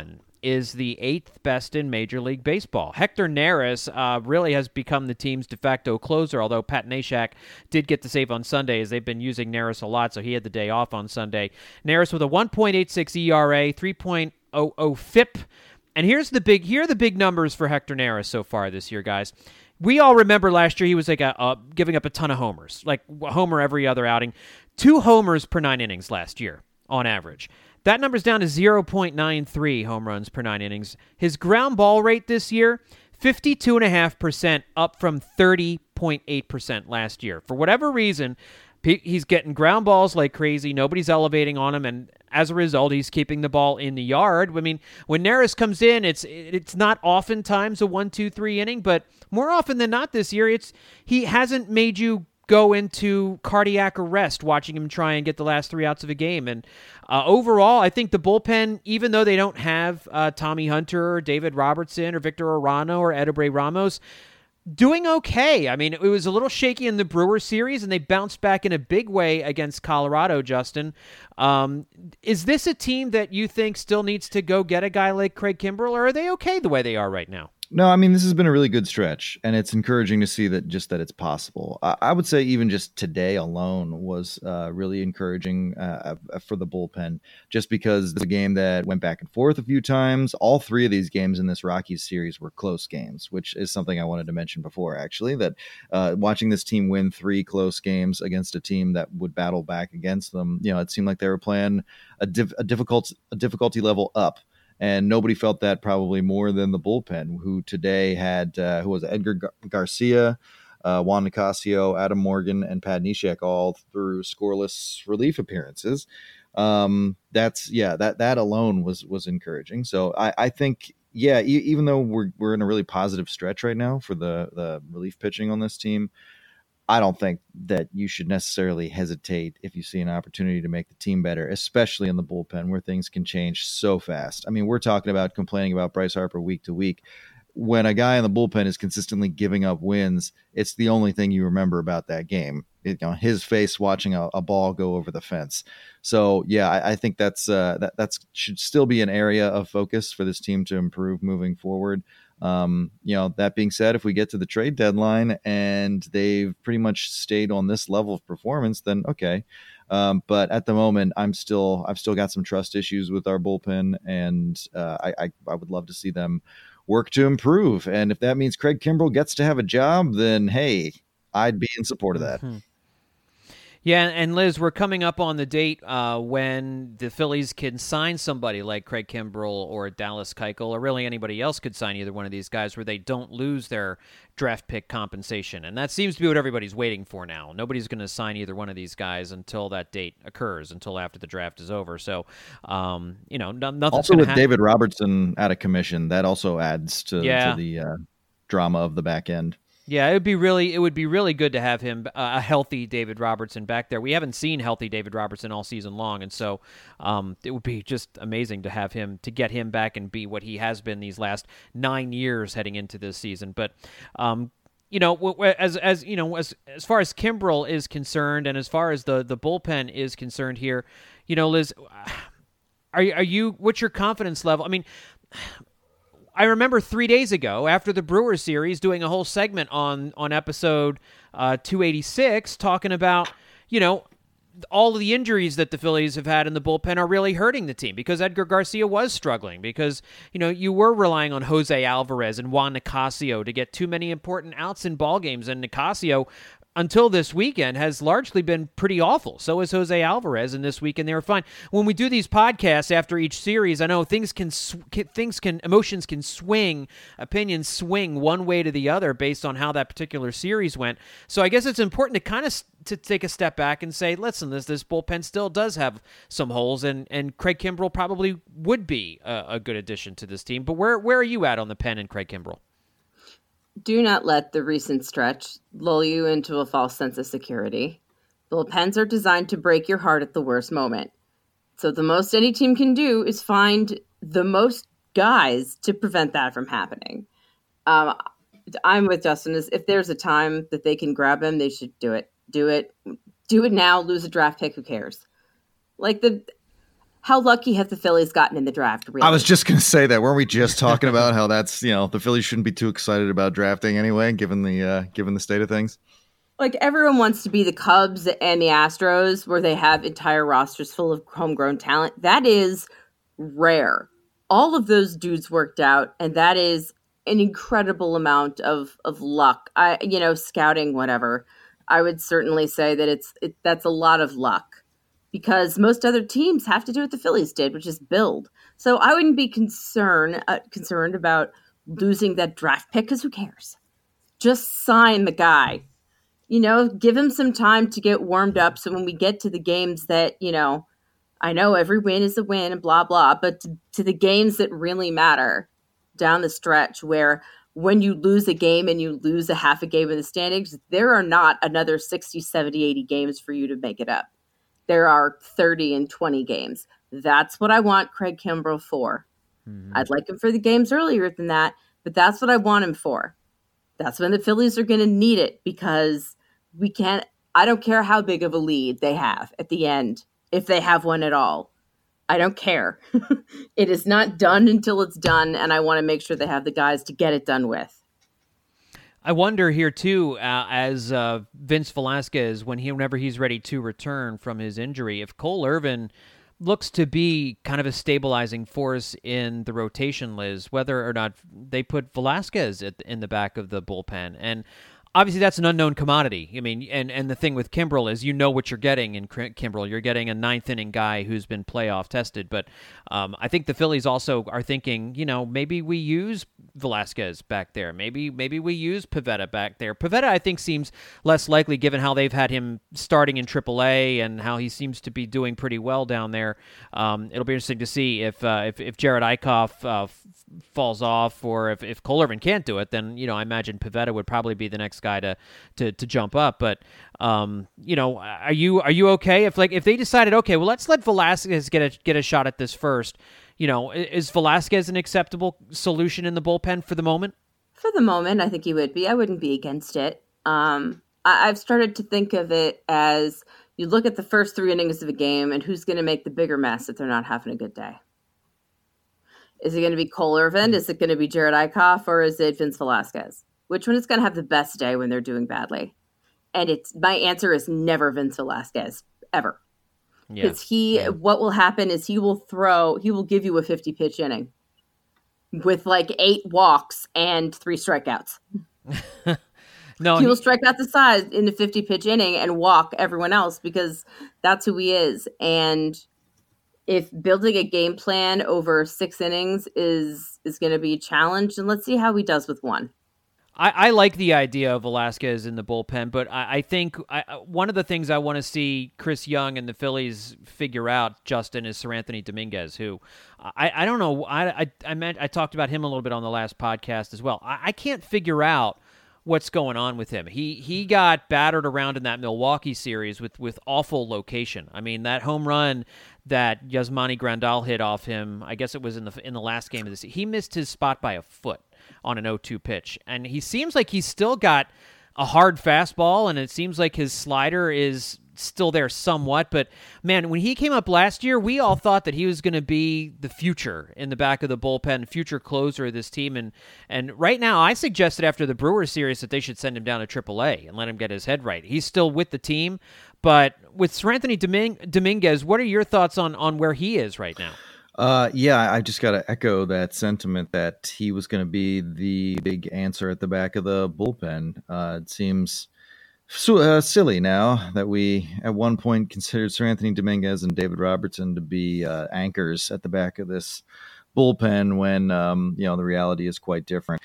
is the 8th best in Major League Baseball. Hector Neris really has become the team's de facto closer, although Pat Neshek did get the save on Sunday, as they've been using Neris a lot, so he had the day off on Sunday. Neris with a 1.86 ERA, 3.00 FIP. And here are the big numbers for Hector Neris so far this year, guys. We all remember last year he was like giving up a ton of homers, like a homer every other outing. 2 homers per 9 innings last year on average. That number's down to 0.93 home runs per 9 innings. His ground ball rate this year, 52.5%, up from 30.8% last year. For whatever reason, he's getting ground balls like crazy. Nobody's elevating on him, and as a result, he's keeping the ball in the yard. I mean, when Neris comes in, it's not oftentimes a 1-2-3 inning, but more often than not this year, he hasn't made you go into cardiac arrest watching him try and get the last 3 outs of a game. And overall, I think the bullpen, even though they don't have Tommy Hunter or David Robertson or Victor Arano or Edebrey Ramos, doing okay. I mean, it was a little shaky in the Brewers series, and they bounced back in a big way against Colorado, Justin. Is this a team that you think still needs to go get a guy like Craig Kimbrel, or are they okay the way they are right now? No, I mean, this has been a really good stretch, and it's encouraging to see that it's possible. I would say even just today alone was really encouraging for the bullpen, just because it's a game that went back and forth a few times. All 3 of these games in this Rockies series were close games, which is something I wanted to mention before, actually, that watching this team win 3 close games against a team that would battle back against them, it seemed like they were playing a difficulty level up. And nobody felt that probably more than the bullpen, who today had Edgar Garcia, Juan Nicasio, Adam Morgan, and Pat Neshek all through scoreless relief appearances. That alone was encouraging. So I think, even though we're in a really positive stretch right now for the relief pitching on this team, I don't think that you should necessarily hesitate if you see an opportunity to make the team better, especially in the bullpen where things can change so fast. I mean, we're talking about complaining about Bryce Harper week to week. When a guy in the bullpen is consistently giving up wins, it's the only thing you remember about that game. His face watching a ball go over the fence. So, I think that should still be an area of focus for this team to improve moving forward. That being said, if we get to the trade deadline and they've pretty much stayed on this level of performance, then okay. But at the moment, I've still got some trust issues with our bullpen, and I would love to see them work to improve. And if that means Craig Kimbrel gets to have a job, then hey, I'd be in support of that. Mm-hmm. Yeah, and Liz, we're coming up on the date when the Phillies can sign somebody like Craig Kimbrel or Dallas Keuchel, or really anybody else could sign either one of these guys, where they don't lose their draft pick compensation. And that seems to be what everybody's waiting for now. Nobody's going to sign either one of these guys until that date occurs, until after the draft is over. So, nothing's also with David Robertson out of commission, that also adds to the drama of the back end. Yeah, it would be really good to have him, a healthy David Robertson back there. We haven't seen healthy David Robertson all season long, and so it would be just amazing to get him back and be what he has been these last 9 years heading into this season. But as far as Kimbrel is concerned, and as far as the bullpen is concerned here, Liz, what's your confidence level? I mean, I remember 3 days ago, after the Brewers series, doing a whole segment on episode 286, talking about, all of the injuries that the Phillies have had in the bullpen are really hurting the team, because Edgar Garcia was struggling, because, you were relying on Jose Alvarez and Juan Nicasio to get too many important outs in ball games, and Nicasio, until this weekend, has largely been pretty awful. So is Jose Alvarez, and this weekend they were fine. When we do these podcasts after each series, I know emotions can swing, opinions swing one way to the other based on how that particular series went. So I guess it's important to kind of to take a step back and say, listen, this bullpen still does have some holes, and Craig Kimbrel probably would be a good addition to this team. But where are you at on the pen and Craig Kimbrel? Do not let the recent stretch lull you into a false sense of security. Bullpens are designed to break your heart at the worst moment. So the most any team can do is find the most guys to prevent that from happening. I'm with Justin. If there's a time that they can grab him, they should do it. Do it now. Lose a draft pick. Who cares? How lucky have the Phillies gotten in the draft? Really? I was just going to say that. Weren't we just talking about how that's, the Phillies shouldn't be too excited about drafting anyway, given the state of things? Like, everyone wants to be the Cubs and the Astros, where they have entire rosters full of homegrown talent. That is rare. All of those dudes worked out, and that is an incredible amount of luck. Scouting, whatever. I would certainly say that that's a lot of luck, because most other teams have to do what the Phillies did, which is build. So I wouldn't be concerned about losing that draft pick, because who cares? Just sign the guy. Give him some time to get warmed up, so when we get to the games that, I know every win is a win and blah, blah, but to the games that really matter down the stretch, where when you lose a game and you lose a half a game in the standings, there are not another 60, 70, 80 games for you to make it up. There are 30 and 20 games. That's what I want Craig Kimbrel for. Mm-hmm. I'd like him for the games earlier than that, but that's what I want him for. That's when the Phillies are going to need it, because I don't care how big of a lead they have at the end, if they have one at all. I don't care. It is not done until it's done, and I want to make sure they have the guys to get it done with. I wonder here, too, as Vince Velasquez, whenever he's ready to return from his injury, if Cole Irvin looks to be kind of a stabilizing force in the rotation, Liz, whether or not they put Velasquez in the back of the bullpen. And obviously, that's an unknown commodity. I mean, and the thing with Kimbrel is what you're getting in Kimbrel. You're getting a ninth-inning guy who's been playoff tested. But I think the Phillies also are thinking, maybe we use Velasquez back there. Maybe we use Pivetta back there. Pivetta, I think, seems less likely given how they've had him starting in AAA and how he seems to be doing pretty well down there. It'll be interesting to see if Jared Eichhoff falls off, or if Cole Irvin can't do it, then I imagine Pivetta would probably be the next guy to jump up. But are you okay if they decided, okay, well, let's let Velasquez get a shot at this first? Is Velasquez an acceptable solution in the bullpen for the moment? For the moment, I think he would be. I wouldn't be against it. I've started to think of it as, you look at the first 3 innings of a game and who's going to make the bigger mess if they're not having a good day. Is it going to be Cole Irvin? Is it going to be Jared Eichhoff? Or is it Vince Velasquez? Which one is going to have the best day when they're doing badly? And my answer is never Vince Velasquez, ever. Because what will happen is he will give you a 50-pitch inning with like 8 walks and 3 strikeouts. No, he will strike out the side in the 50-pitch inning and walk everyone else, because that's who he is. And if building a game plan over 6 innings is going to be a challenge, then let's see how he does with 1. I like the idea of Velasquez in the bullpen, but I think one of the things I want to see Chris Young and the Phillies figure out, Justin, is Seranthony Dominguez, who I don't know. I talked about him a little bit on the last podcast as well. I can't figure out what's going on with him. He got battered around in that Milwaukee series with awful location. I mean, that home run that Yasmani Grandal hit off him, I guess it was in the last game of the season. He missed his spot by a foot on an 0-2 pitch. And he seems like he's still got a hard fastball, and it seems like his slider is still there somewhat. But, man, when he came up last year, we all thought that he was going to be the future in the back of the bullpen, future closer of this team. And right now, I suggested after the Brewers series that they should send him down to AAA and let him get his head right. He's still with the team. But with Seranthony Dominguez, what are your thoughts on where he is right now? I just got to echo that sentiment that he was going to be the big answer at the back of the bullpen. It seems silly now that we at one point considered Seranthony Dominguez and David Robertson to be anchors at the back of this bullpen when, the reality is quite different.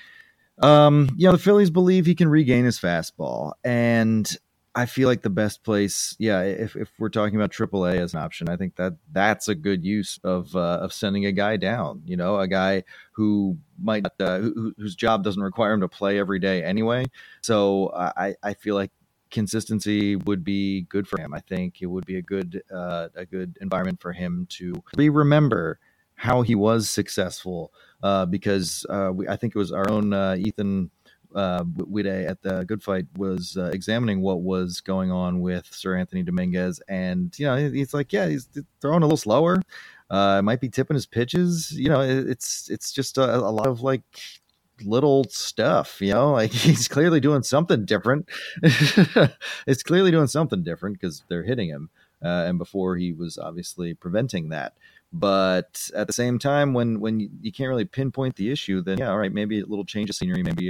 The Phillies believe he can regain his fastball, and I feel like the best place, if we're talking about AAA as an option, I think that's a good use of sending a guy down. A guy who might whose job doesn't require him to play every day anyway. So I feel like consistency would be good for him. I think it would be a good environment for him to remember how he was successful. Because I think it was our own Ethan Wide at the Good Fight was examining what was going on with Seranthony Dominguez, and he's like, he's throwing a little slower. Might be tipping his pitches. It's just a lot of like little stuff, like he's clearly doing something different. It's clearly doing something different because they're hitting him. And before he was obviously preventing that. But at the same time, when you can't really pinpoint the issue, then all right, maybe a little change of scenery, maybe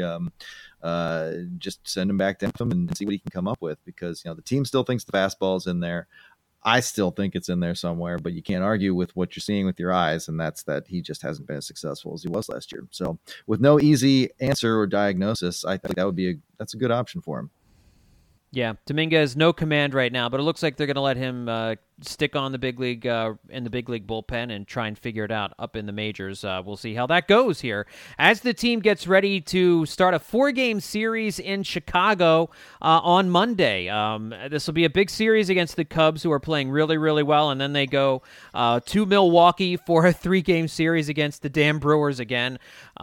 just send him back to him and see what he can come up with, because the team still thinks the fastball's in there. I still think it's in there somewhere, but you can't argue with what you're seeing with your eyes, and that's that he just hasn't been as successful as he was last year. So with no easy answer or diagnosis, I think that's a good option for him. Yeah, Dominguez, no command right now, but it looks like they're going to let him stick on the big league in the big league bullpen and try and figure it out up in the majors. We'll see how that goes here as the team gets ready to start a 4-game series in Chicago on Monday. This will be a big series against the Cubs, who are playing really, really well, and then they go to Milwaukee for a 3-game series against the damn Brewers again.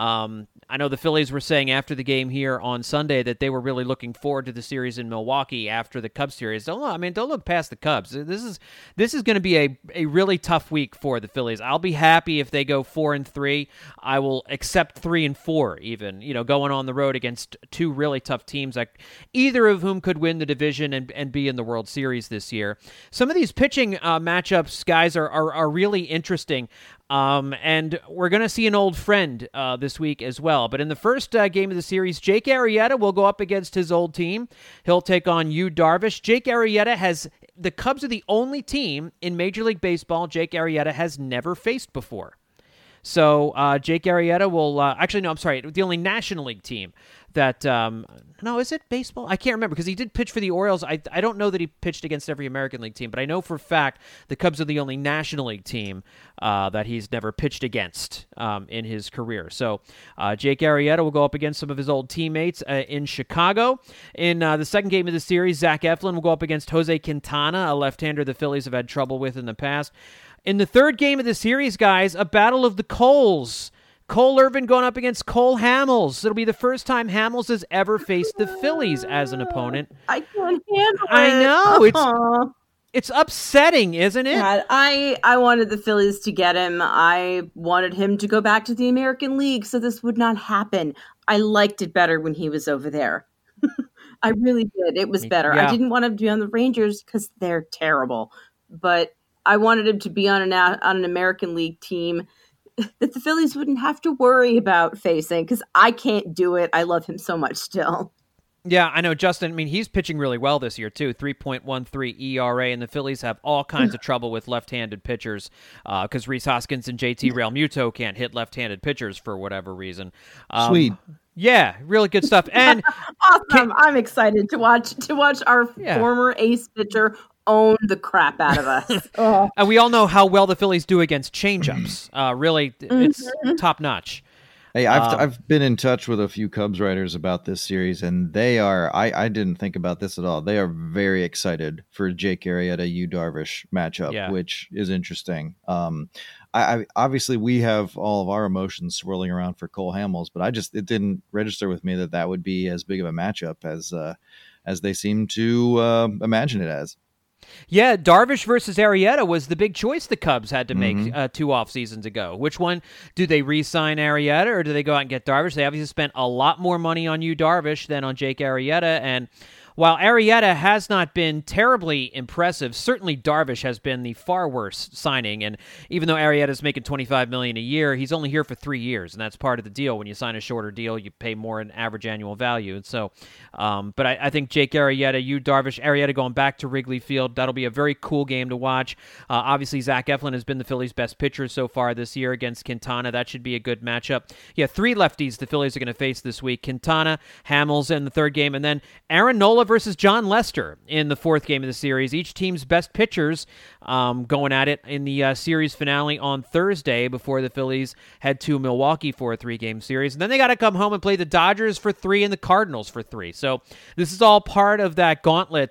I know the Phillies were saying after the game here on Sunday that they were really looking forward to the series in Milwaukee after the Cubs series. Don't look past the Cubs. This is going to be a really tough week for the Phillies. I'll be happy if they go 4-3. I will accept 3-4 even, going on the road against 2 really tough teams, like either of whom could win the division and be in the World Series this year. Some of these pitching matchups, guys, are really interesting. And we're going to see an old friend this week as well. But in the first game of the series, Jake Arrieta will go up against his old team. He'll take on Yu Darvish. Jake Arrieta the Cubs are the only team in Major League Baseball Jake Arrieta has never faced before. So Jake Arrieta will the only National League team that is it baseball? I can't remember because he did pitch for the Orioles. I don't know that he pitched against every American League team, but I know for a fact the Cubs are the only National League team that he's never pitched against in his career. So Jake Arrieta will go up against some of his old teammates in Chicago. In the second game of the series, Zach Eflin will go up against Jose Quintana, a left-hander the Phillies have had trouble with in the past. In the third game of the series, guys, a battle of the Coles. Cole Irvin going up against Cole Hamels. It'll be the first time Hamels has ever faced the Phillies as an opponent. I can't handle it. I know. It's upsetting, isn't it? God, I wanted the Phillies to get him. I wanted him to go back to the American League so this would not happen. I liked it better when he was over there. I really did. It was better. Yeah. I didn't want him to be on the Rangers because they're terrible. But I wanted him to be on an American League team that the Phillies wouldn't have to worry about facing, because I can't do it. I love him so much still. Yeah, I know, Justin. He's pitching really well this year, too. 3.13 ERA, and the Phillies have all kinds of trouble with left-handed pitchers because Rhys Hoskins and JT Realmuto can't hit left-handed pitchers for whatever reason. Sweet. Yeah, really good stuff. And awesome. I'm excited to watch our former ace pitcher own the crap out of us. Oh. And we all know how well the Phillies do against changeups. Really, it's top-notch. Hey, I've been in touch with a few Cubs writers about this series, and they are, I didn't think about this at all. They are very excited for Jake Arrieta, Yu Darvish matchup, which is interesting. I obviously we have all of our emotions swirling around for Cole Hamels, but it didn't register with me that would be as big of a matchup as they seem to imagine it as. Yeah, Darvish versus Arrieta was the big choice the Cubs had to make 2 off seasons ago. Which one? Do they re-sign Arrieta or do they go out and get Darvish? They obviously spent a lot more money on Yu Darvish than on Jake Arrieta, and while Arrieta has not been terribly impressive, certainly Darvish has been the far worse signing. And even though Arrieta's making $25 million a year, he's only here for 3 years, and that's part of the deal. When you sign a shorter deal, you pay more in average annual value. And so, but I think Jake Arrieta, Yu Darvish, Arrieta going back to Wrigley Field, that'll be a very cool game to watch. Obviously, Zach Eflin has been the Phillies' best pitcher so far this year against Quintana. That should be a good matchup. Yeah, 3 lefties the Phillies are going to face this week: Quintana, Hamels in the third game, and then Aaron Nola versus John Lester in the fourth game of the series. Each team's best pitchers going at it in the series finale on Thursday before the Phillies head to Milwaukee for a 3-game series. And then they got to come home and play the Dodgers for 3 and the Cardinals for 3. So this is all part of that gauntlet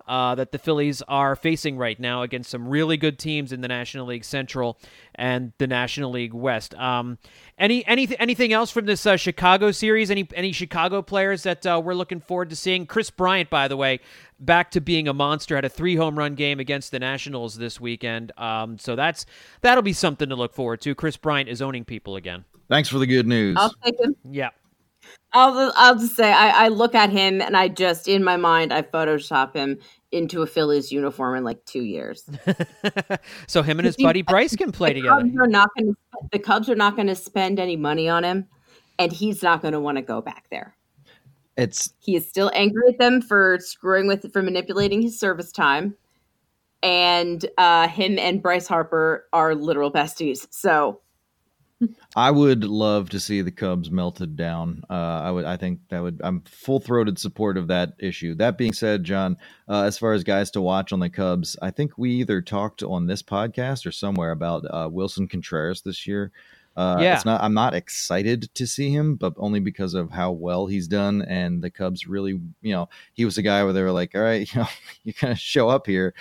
that the Phillies are facing right now against some really good teams in the National League Central and the National League West. Anything else from this Chicago series? Any Chicago players that we're looking forward to seeing? Chris Bryant, by the way, back to being a monster, had a 3-home run game against the Nationals this weekend. So that'll be something to look forward to. Chris Bryant is owning people again. Thanks for the good news. I'll take him. Yeah. I'll just say I look at him and I just, in my mind, I Photoshop him into a Phillies uniform in like 2 years. So him and his buddy Bryce can play together. The Cubs are not going to spend any money on him, and he's not going to want to go back there. He is still angry at them for manipulating his service time, and him and Bryce Harper are literal besties. So I would love to see the Cubs melted down. I'm full-throated support of that issue. That being said, John, as far as guys to watch on the Cubs, I think we either talked on this podcast or somewhere about Wilson Contreras this year. I'm not excited to see him, but only because of how well he's done. And the Cubs really, he was a guy where they were like, all right, you're going to show up here.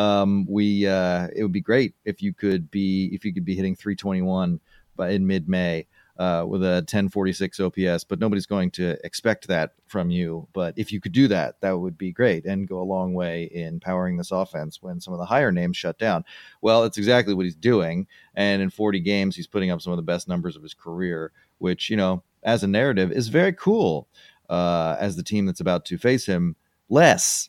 It would be great if you could be hitting 321 in mid-May with a 1046 OPS, but nobody's going to expect that from you. But if you could do that, that would be great and go a long way in powering this offense when some of the higher names shut down. Well, it's exactly what he's doing. And in 40 games, he's putting up some of the best numbers of his career, which, as a narrative is very cool as the team that's about to face him less.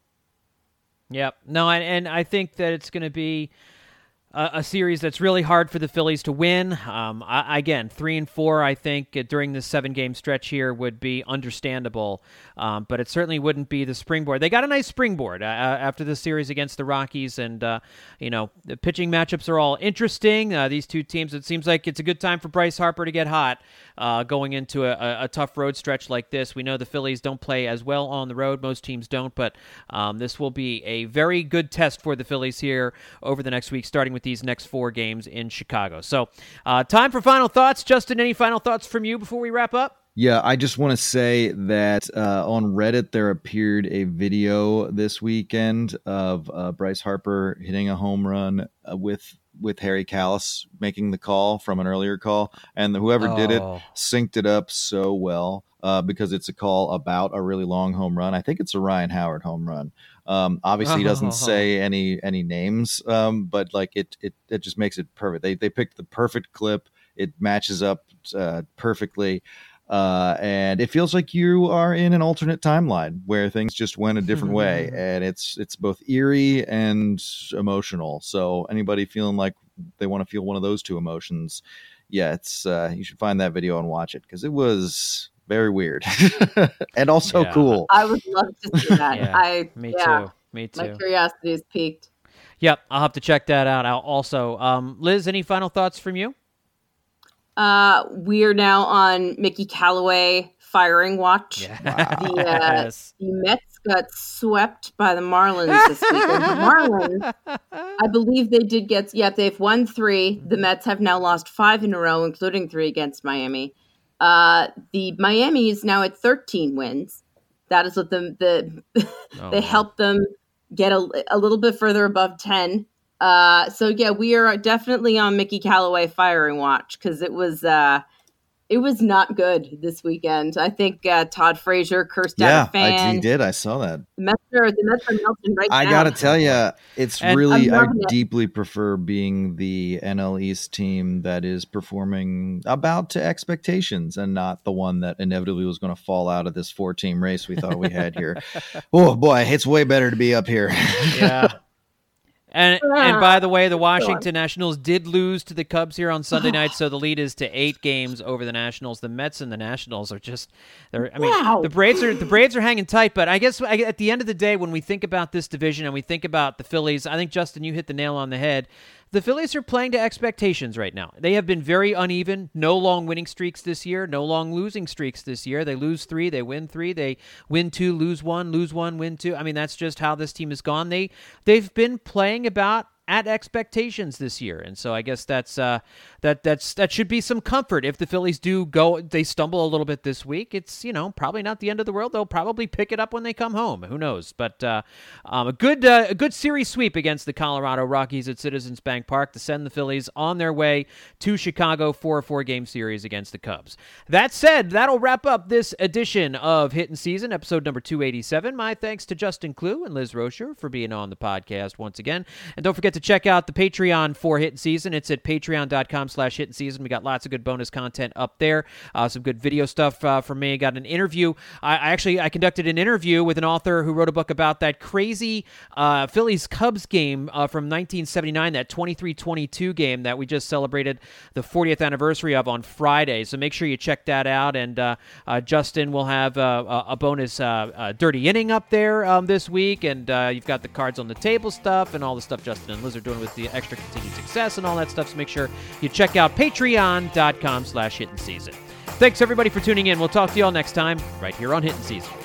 Yep. No, and I think that it's going to be a series that's really hard for the Phillies to win. Again, 3-4, I think, during this 7-game stretch here would be understandable, but it certainly wouldn't be the springboard. They got a nice springboard after the series against the Rockies, and the pitching matchups are all interesting. These two teams, it seems like it's a good time for Bryce Harper to get hot going into a tough road stretch like this. We know the Phillies don't play as well on the road. Most teams don't, but this will be a very good test for the Phillies here over the next week, starting with these next 4 games in Chicago. So time for final thoughts. Justin, any final thoughts from you before we wrap up? Yeah, I just want to say that on Reddit, there appeared a video this weekend of Bryce Harper hitting a home run with Harry Kalas making the call from an earlier call. And whoever did it synced it up so well because it's a call about a really long home run. I think it's a Ryan Howard home run. Obviously he doesn't say any names, but like it just makes it perfect. They picked the perfect clip. It matches up perfectly. And it feels like you are in an alternate timeline where things just went a different way. And it's both eerie and emotional. So anybody feeling like they want to feel one of those two emotions, it's you should find that video and watch it because it was very weird and also cool. I would love to see that. Me too. My curiosity is piqued. Yep, I'll have to check that out. Also, Liz, any final thoughts from you? We're now on Mickey Callaway firing watch. Yes. The Mets got swept by the Marlins this weekend. The Marlins, I believe they've won 3. The Mets have now lost 5 in a row, including 3 against Miami. The Miami is now at 13 wins. That is what they helped them get a little bit further above 10. We are definitely on Mickey Callaway firing watch because it was not good this weekend. I think Todd Frazier cursed out a fan. He did. I saw that. The Mets are melting right now. I gotta tell you, I deeply prefer being the NL East team that is performing about to expectations and not the one that inevitably was going to fall out of this 4-team race we thought we had here. Oh boy, it's way better to be up here. Yeah. And by the way, the Washington Nationals did lose to the Cubs here on Sunday night, so the lead is to 8 games over the Nationals. The Mets and the Nationals are the Braves are hanging tight, but I guess at the end of the day, when we think about this division and we think about the Phillies, I think, Justin, you hit the nail on the head. The Phillies are playing to expectations right now. They have been very uneven. No long winning streaks this year. No long losing streaks this year. They lose 3, they win 3. They win 2, lose 1, win 2. I mean, that's just how this team has gone. They've been playing about at expectations this year, and so I guess that should be some comfort. If the Phillies they stumble a little bit this week, it's probably not the end of the world. They'll probably pick it up when they come home. Who knows? But a good series sweep against the Colorado Rockies at Citizens Bank Park to send the Phillies on their way to Chicago for a 4-game series against the Cubs. That said, that'll wrap up this edition of Hittin' Season, episode number 287. My thanks to Justin Klugh and Liz Rocher for being on the podcast once again. And don't forget to check out the Patreon for Hittin' Season. It's at patreon.com/Hittin' Season. We got lots of good bonus content up there. Some good video stuff from me. Got an interview. I conducted an interview with an author who wrote a book about that crazy Phillies-Cubs game from 1979, that 23-22 game that we just celebrated the 40th anniversary of on Friday. So make sure you check that out. And Justin will have a bonus Dirty Inning up there this week. And you've got the cards on the table stuff and all the stuff Justin and Liz are doing with the extra continued success and all that stuff. So make sure you check out patreon.com/Hittin' Season. Thanks, everybody, for tuning in. We'll talk to you all next time right here on Hittin' Season.